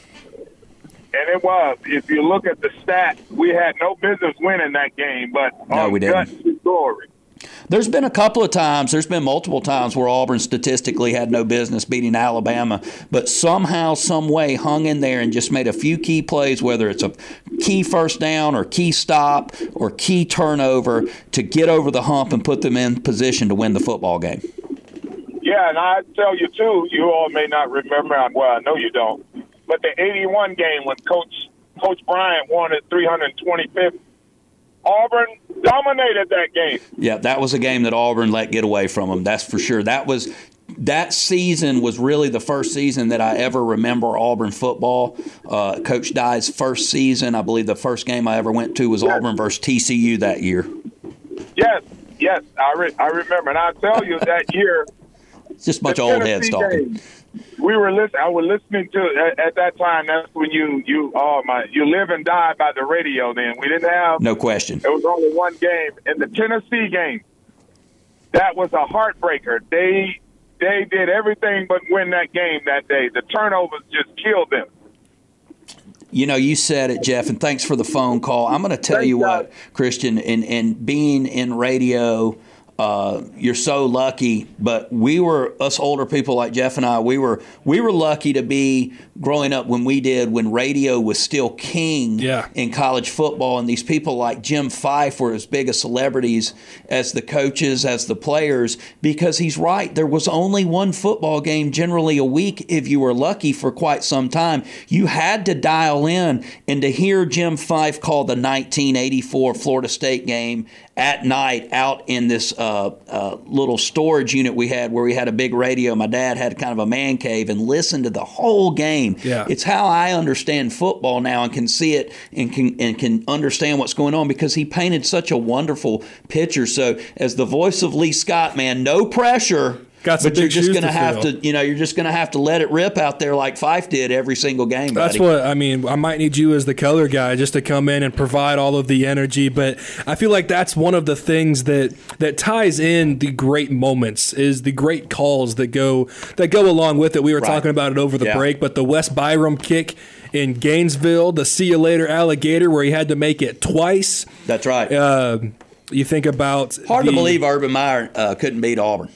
And it was. If you look at the stats, we had no business winning that game, but no, we didn't. Glory. There's been a couple of times, there's been multiple times where Auburn statistically had no business beating Alabama, but somehow, some way hung in there and just made a few key plays, whether it's a key first down or key stop or key turnover to get over the hump and put them in position to win the football game. Yeah, and I tell you, too, you all may not remember, well, I know you don't, but the eighty-one game when Coach Coach Bryant won his three hundred twenty-fifth, Auburn dominated that game. Yeah, that was a game that Auburn let get away from them. That's for sure. That was that season was really the first season that I ever remember Auburn football. Uh, Coach Dye's first season, I believe the first game I ever went to was yes. Auburn versus T C U that year. Yes, yes, I re- I remember, and I tell you that year. It's just a bunch of old heads talking. Game, we were listening. I was listening to at, at that time. That's when you you oh my you live and die by the radio. Then we didn't have no question. It was only one game in the Tennessee game. That was a heartbreaker. They they did everything but win that game that day. The turnovers just killed them. You know, you said it, Jeff, and thanks for the phone call. I'm going to tell Thanks, you guys. what, Christian, and, and being in radio, uh, you're so lucky. But we were, us older people like Jeff and I, we were we were lucky to be growing up when we did, when radio was still king Yeah. in college football. And these people like Jim Fife were as big a celebrities as the coaches, as the players, because he's right. There was only one football game generally a week if you were lucky for quite some time. You had to dial in, and to hear Jim Fife call the nineteen eighty-four Florida State game at night out in this uh, uh, little storage unit we had where we had a big radio. My dad had kind of a man cave, and listened to the whole game. Yeah. It's how I understand football now and can see it and can and can understand what's going on, because he painted such a wonderful picture. So as the voice of Lee Scott, man, no pressure. Got some But you're big just shoes going to to have fill. to, you know, you're just going to have to let it rip out there like Fife did every single game, buddy. That's what I mean. I might need you as the color guy just to come in and provide all of the energy. But I feel like that's one of the things that that ties in the great moments, is the great calls that go that go along with it. We were Right. talking about it over the Yeah. break, but the Wes Byram kick in Gainesville, the see you later alligator where he had to make it twice. That's right. Uh, you think about Hard the, to believe Urban Meyer uh, couldn't beat Auburn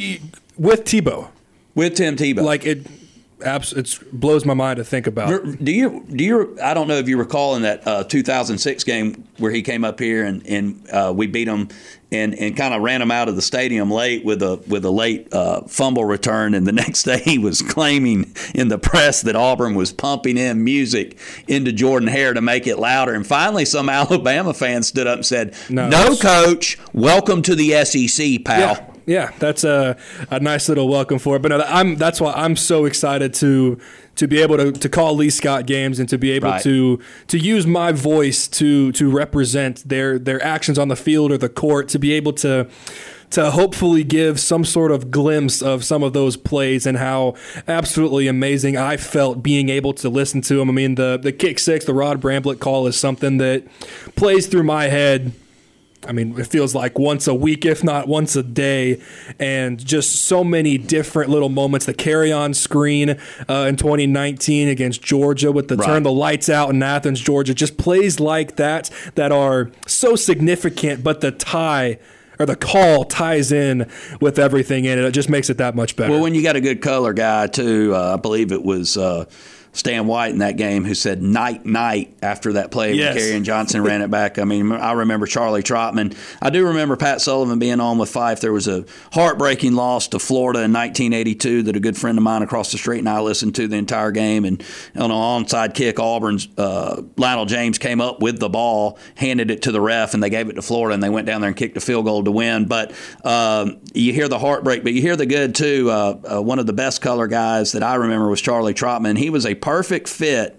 with Tebow. with Tim Tebow. Like it, abs- it blows my mind to think about. Do you do you? I don't know if you recall in that uh, two thousand six game where he came up here and and uh, we beat him and, and kind of ran him out of the stadium late with a with a late uh, fumble return, and the next day he was claiming in the press that Auburn was pumping in music into Jordan Hare to make it louder, and finally some Alabama fans stood up and said, No. "No, coach, welcome to the S E C, pal." Yeah. Yeah, that's a, a nice little welcome for it. But no, I'm that's why I'm so excited to to be able to, to call Lee Scott games and to be able Right. to to use my voice to to represent their their actions on the field or the court, to be able to to hopefully give some sort of glimpse of some of those plays and how absolutely amazing I felt being able to listen to them. I mean, the the kick six, the Rod Bramblett call is something that plays through my head. I mean, it feels like once a week, if not once a day, and just so many different little moments. The carry-on screen uh, in twenty nineteen against Georgia with the Right. turn the lights out in Athens, Georgia. Just plays like that that are so significant, but the tie or the call ties in with everything in it. It just makes it that much better. Well, when you got a good color guy, too, uh, I believe it was uh, Stan White in that game who said night, night after that play Yes. when Kerryon Johnson ran it back. I mean, I remember Charlie Trotman. I do remember Pat Sullivan being on with Fife. There was a heartbreaking loss to Florida in nineteen eighty-two that a good friend of mine across the street and I listened to the entire game. And on an onside kick, Auburn's uh, Lionel James came up with the ball, handed it to the ref, and they gave it to Florida, and they went down there and kicked a field goal to win. But um, you hear the heartbreak, but you hear the good, too. Uh, uh, one of the best color guys that I remember was Charlie Trotman. He was a perfect fit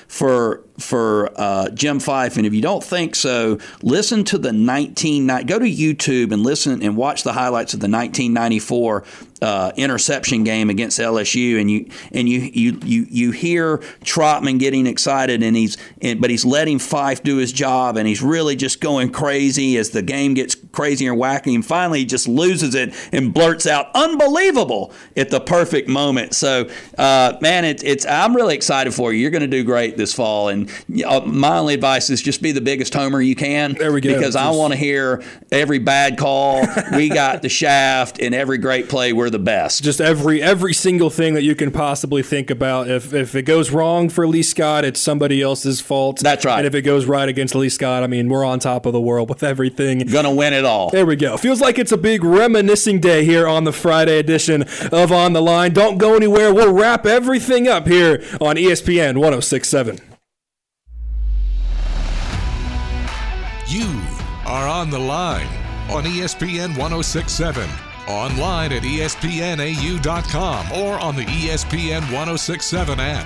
for for uh, Jim Fife, and if you don't think so, listen to the nineteen go to YouTube and listen and watch the highlights of the nineteen ninety-four uh, interception game against L S U, and you and you you you you hear Trotman getting excited, and he's and, but he's letting Fife do his job, and he's really just going crazy as the game gets crazier and wacky, and finally he just loses it and blurts out "unbelievable" at the perfect moment. So, uh, man, it's it's I'm really excited for you. You're going to do great this fall, and uh, my only advice is just be the biggest homer you can. There we go. Because I Just- want to hear every bad call. We got the shaft, and every great play, we're the best. Just every every single thing that you can possibly think about. If if it goes wrong for Lee Scott, it's somebody else's fault. That's right. And if it goes right against Lee Scott, I mean, we're on top of the world with everything. Gonna win it all. There we go. Feels like it's a big reminiscing day here on the Friday edition of On the Line. Don't go anywhere. We'll wrap everything up here on E S P N one oh six point seven. You are on the line on E S P N one oh six point seven, online at E S P N A U dot com or on the E S P N one oh six point seven app.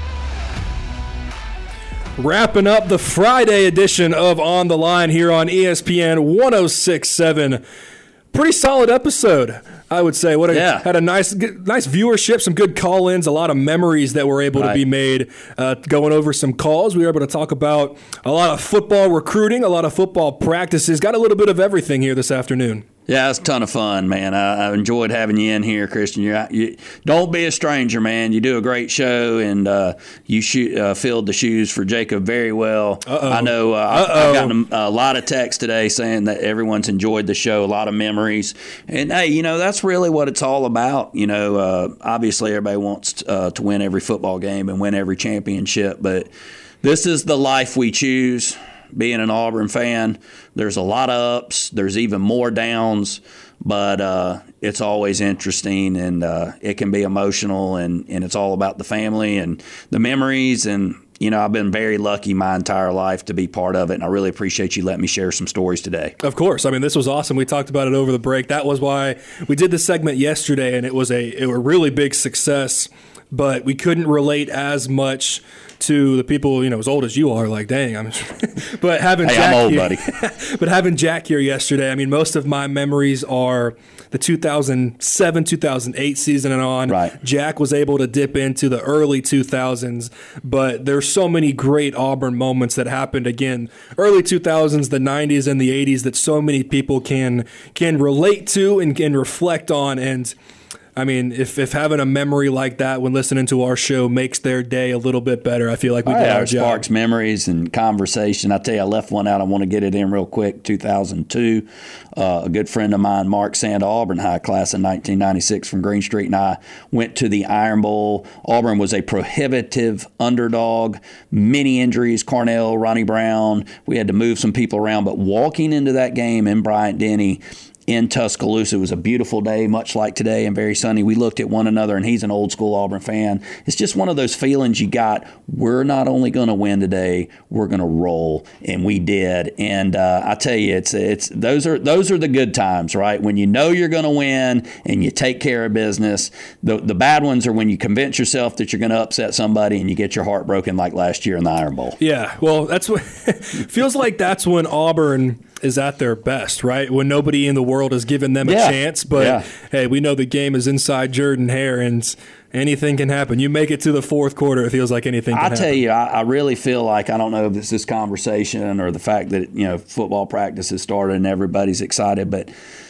Wrapping up the Friday edition of On the Line here on E S P N one oh six point seven. Pretty solid episode, I would say. What a, Yeah. had a nice, good- nice viewership, some good call-ins, a lot of memories that were able to Right. be made. Uh, going over some calls, we were able to talk about a lot of football recruiting, a lot of football practices. Got a little bit of everything here this afternoon. Yeah, it's a ton of fun, man. I, I enjoyed having you in here, Christian. You're, you don't be a stranger, man. You do a great show, and uh, you shoot, uh, filled the shoes for Jacob very well. Uh-oh. I know uh, I've gotten a, a lot of texts today saying that everyone's enjoyed the show, a lot of memories. And, hey, you know, that's really what it's all about. You know, uh, obviously everybody wants uh, to win every football game and win every championship, but this is the life we choose. Being an Auburn fan, there's a lot of ups, there's even more downs, but uh, it's always interesting, and uh, it can be emotional, and, and it's all about the family and the memories. And, you know, I've been very lucky my entire life to be part of it, and I really appreciate you letting me share some stories today. Of course. I mean, this was awesome. We talked about it over the break. That was why we did this segment yesterday, and it was a, it was a really big success, but we couldn't relate as much to the people, you know, as old as you are, like, dang, I'm but having hey, Jack I'm old, here, buddy. But having Jack here yesterday, I mean, most of my memories are the two thousand seven, two thousand eight season and on. Right. Jack was able to dip into the early two thousands, but there's so many great Auburn moments that happened, again, early two thousands, the nineties and the eighties, that so many people can can relate to and can reflect on. And I mean, if, if having a memory like that when listening to our show makes their day a little bit better, I feel like we oh, did yeah, our it job. Sparks memories and conversation. I tell you, I left one out. I want to get it in real quick. two thousand two, uh, a good friend of mine, Mark Sand, Auburn High class in nineteen ninety-six from Green Street, and I went to the Iron Bowl. Auburn was a prohibitive underdog. Many injuries, Cornell, Ronnie Brown. We had to move some people around, but walking into that game in Bryant-Denny, in Tuscaloosa. It was a beautiful day, much like today, and very sunny. We looked at one another, and he's an old school Auburn fan. It's just one of those feelings you got. We're not only going to win today, we're going to roll, and we did. And uh, I tell you, it's it's those are those are the good times, right? When you know you're going to win and you take care of business. The the bad ones are when you convince yourself that you're going to upset somebody and you get your heart broken, like last year in the Iron Bowl. Yeah, well, that's what feels like. That's when Auburn is at their best, right? When nobody in the world has given them a yeah. chance. But, yeah. hey, we know the game is inside Jordan-Hare, and anything can happen. You make it to the fourth quarter, it feels like anything can I happen. tell you, I, I really feel like, I don't know if it's this conversation or the fact that, you know, football practice has started and everybody's excited, but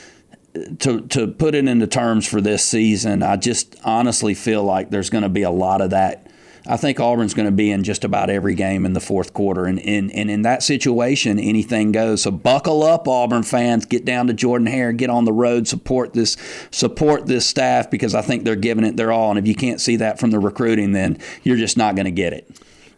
to to put it into terms for this season, I just honestly feel like there's going to be a lot of that. I think Auburn's going to be in just about every game in the fourth quarter. And, and, and in that situation, anything goes. So buckle up, Auburn fans. Get down to Jordan-Hare. Get on the road. Support this support this staff, because I think they're giving it their all. And if you can't see that from the recruiting, then you're just not going to get it.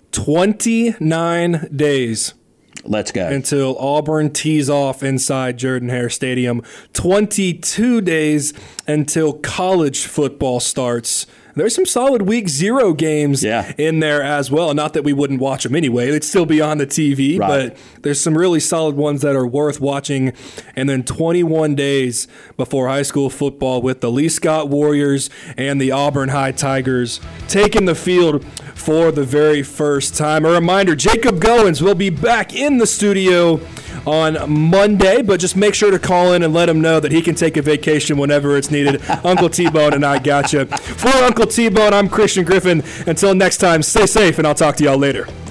twenty-nine days. Let's go. Until Auburn tees off inside Jordan-Hare Stadium. twenty-two days until college football starts. There's some solid week zero games yeah. in there as well. Not that we wouldn't watch them anyway. They'd still be on the T V, right. But there's some really solid ones that are worth watching. And then twenty-one days before high school football with the Lee Scott Warriors and the Auburn High Tigers taking the field for the very first time. A reminder, Jacob Goins will be back in the studio on Monday, but just make sure to call in and let him know that he can take a vacation whenever it's needed. Uncle T-Bone and I got you. For Uncle T-Bone, I'm Christian Griffin. Until next time, stay safe, and I'll talk to y'all later.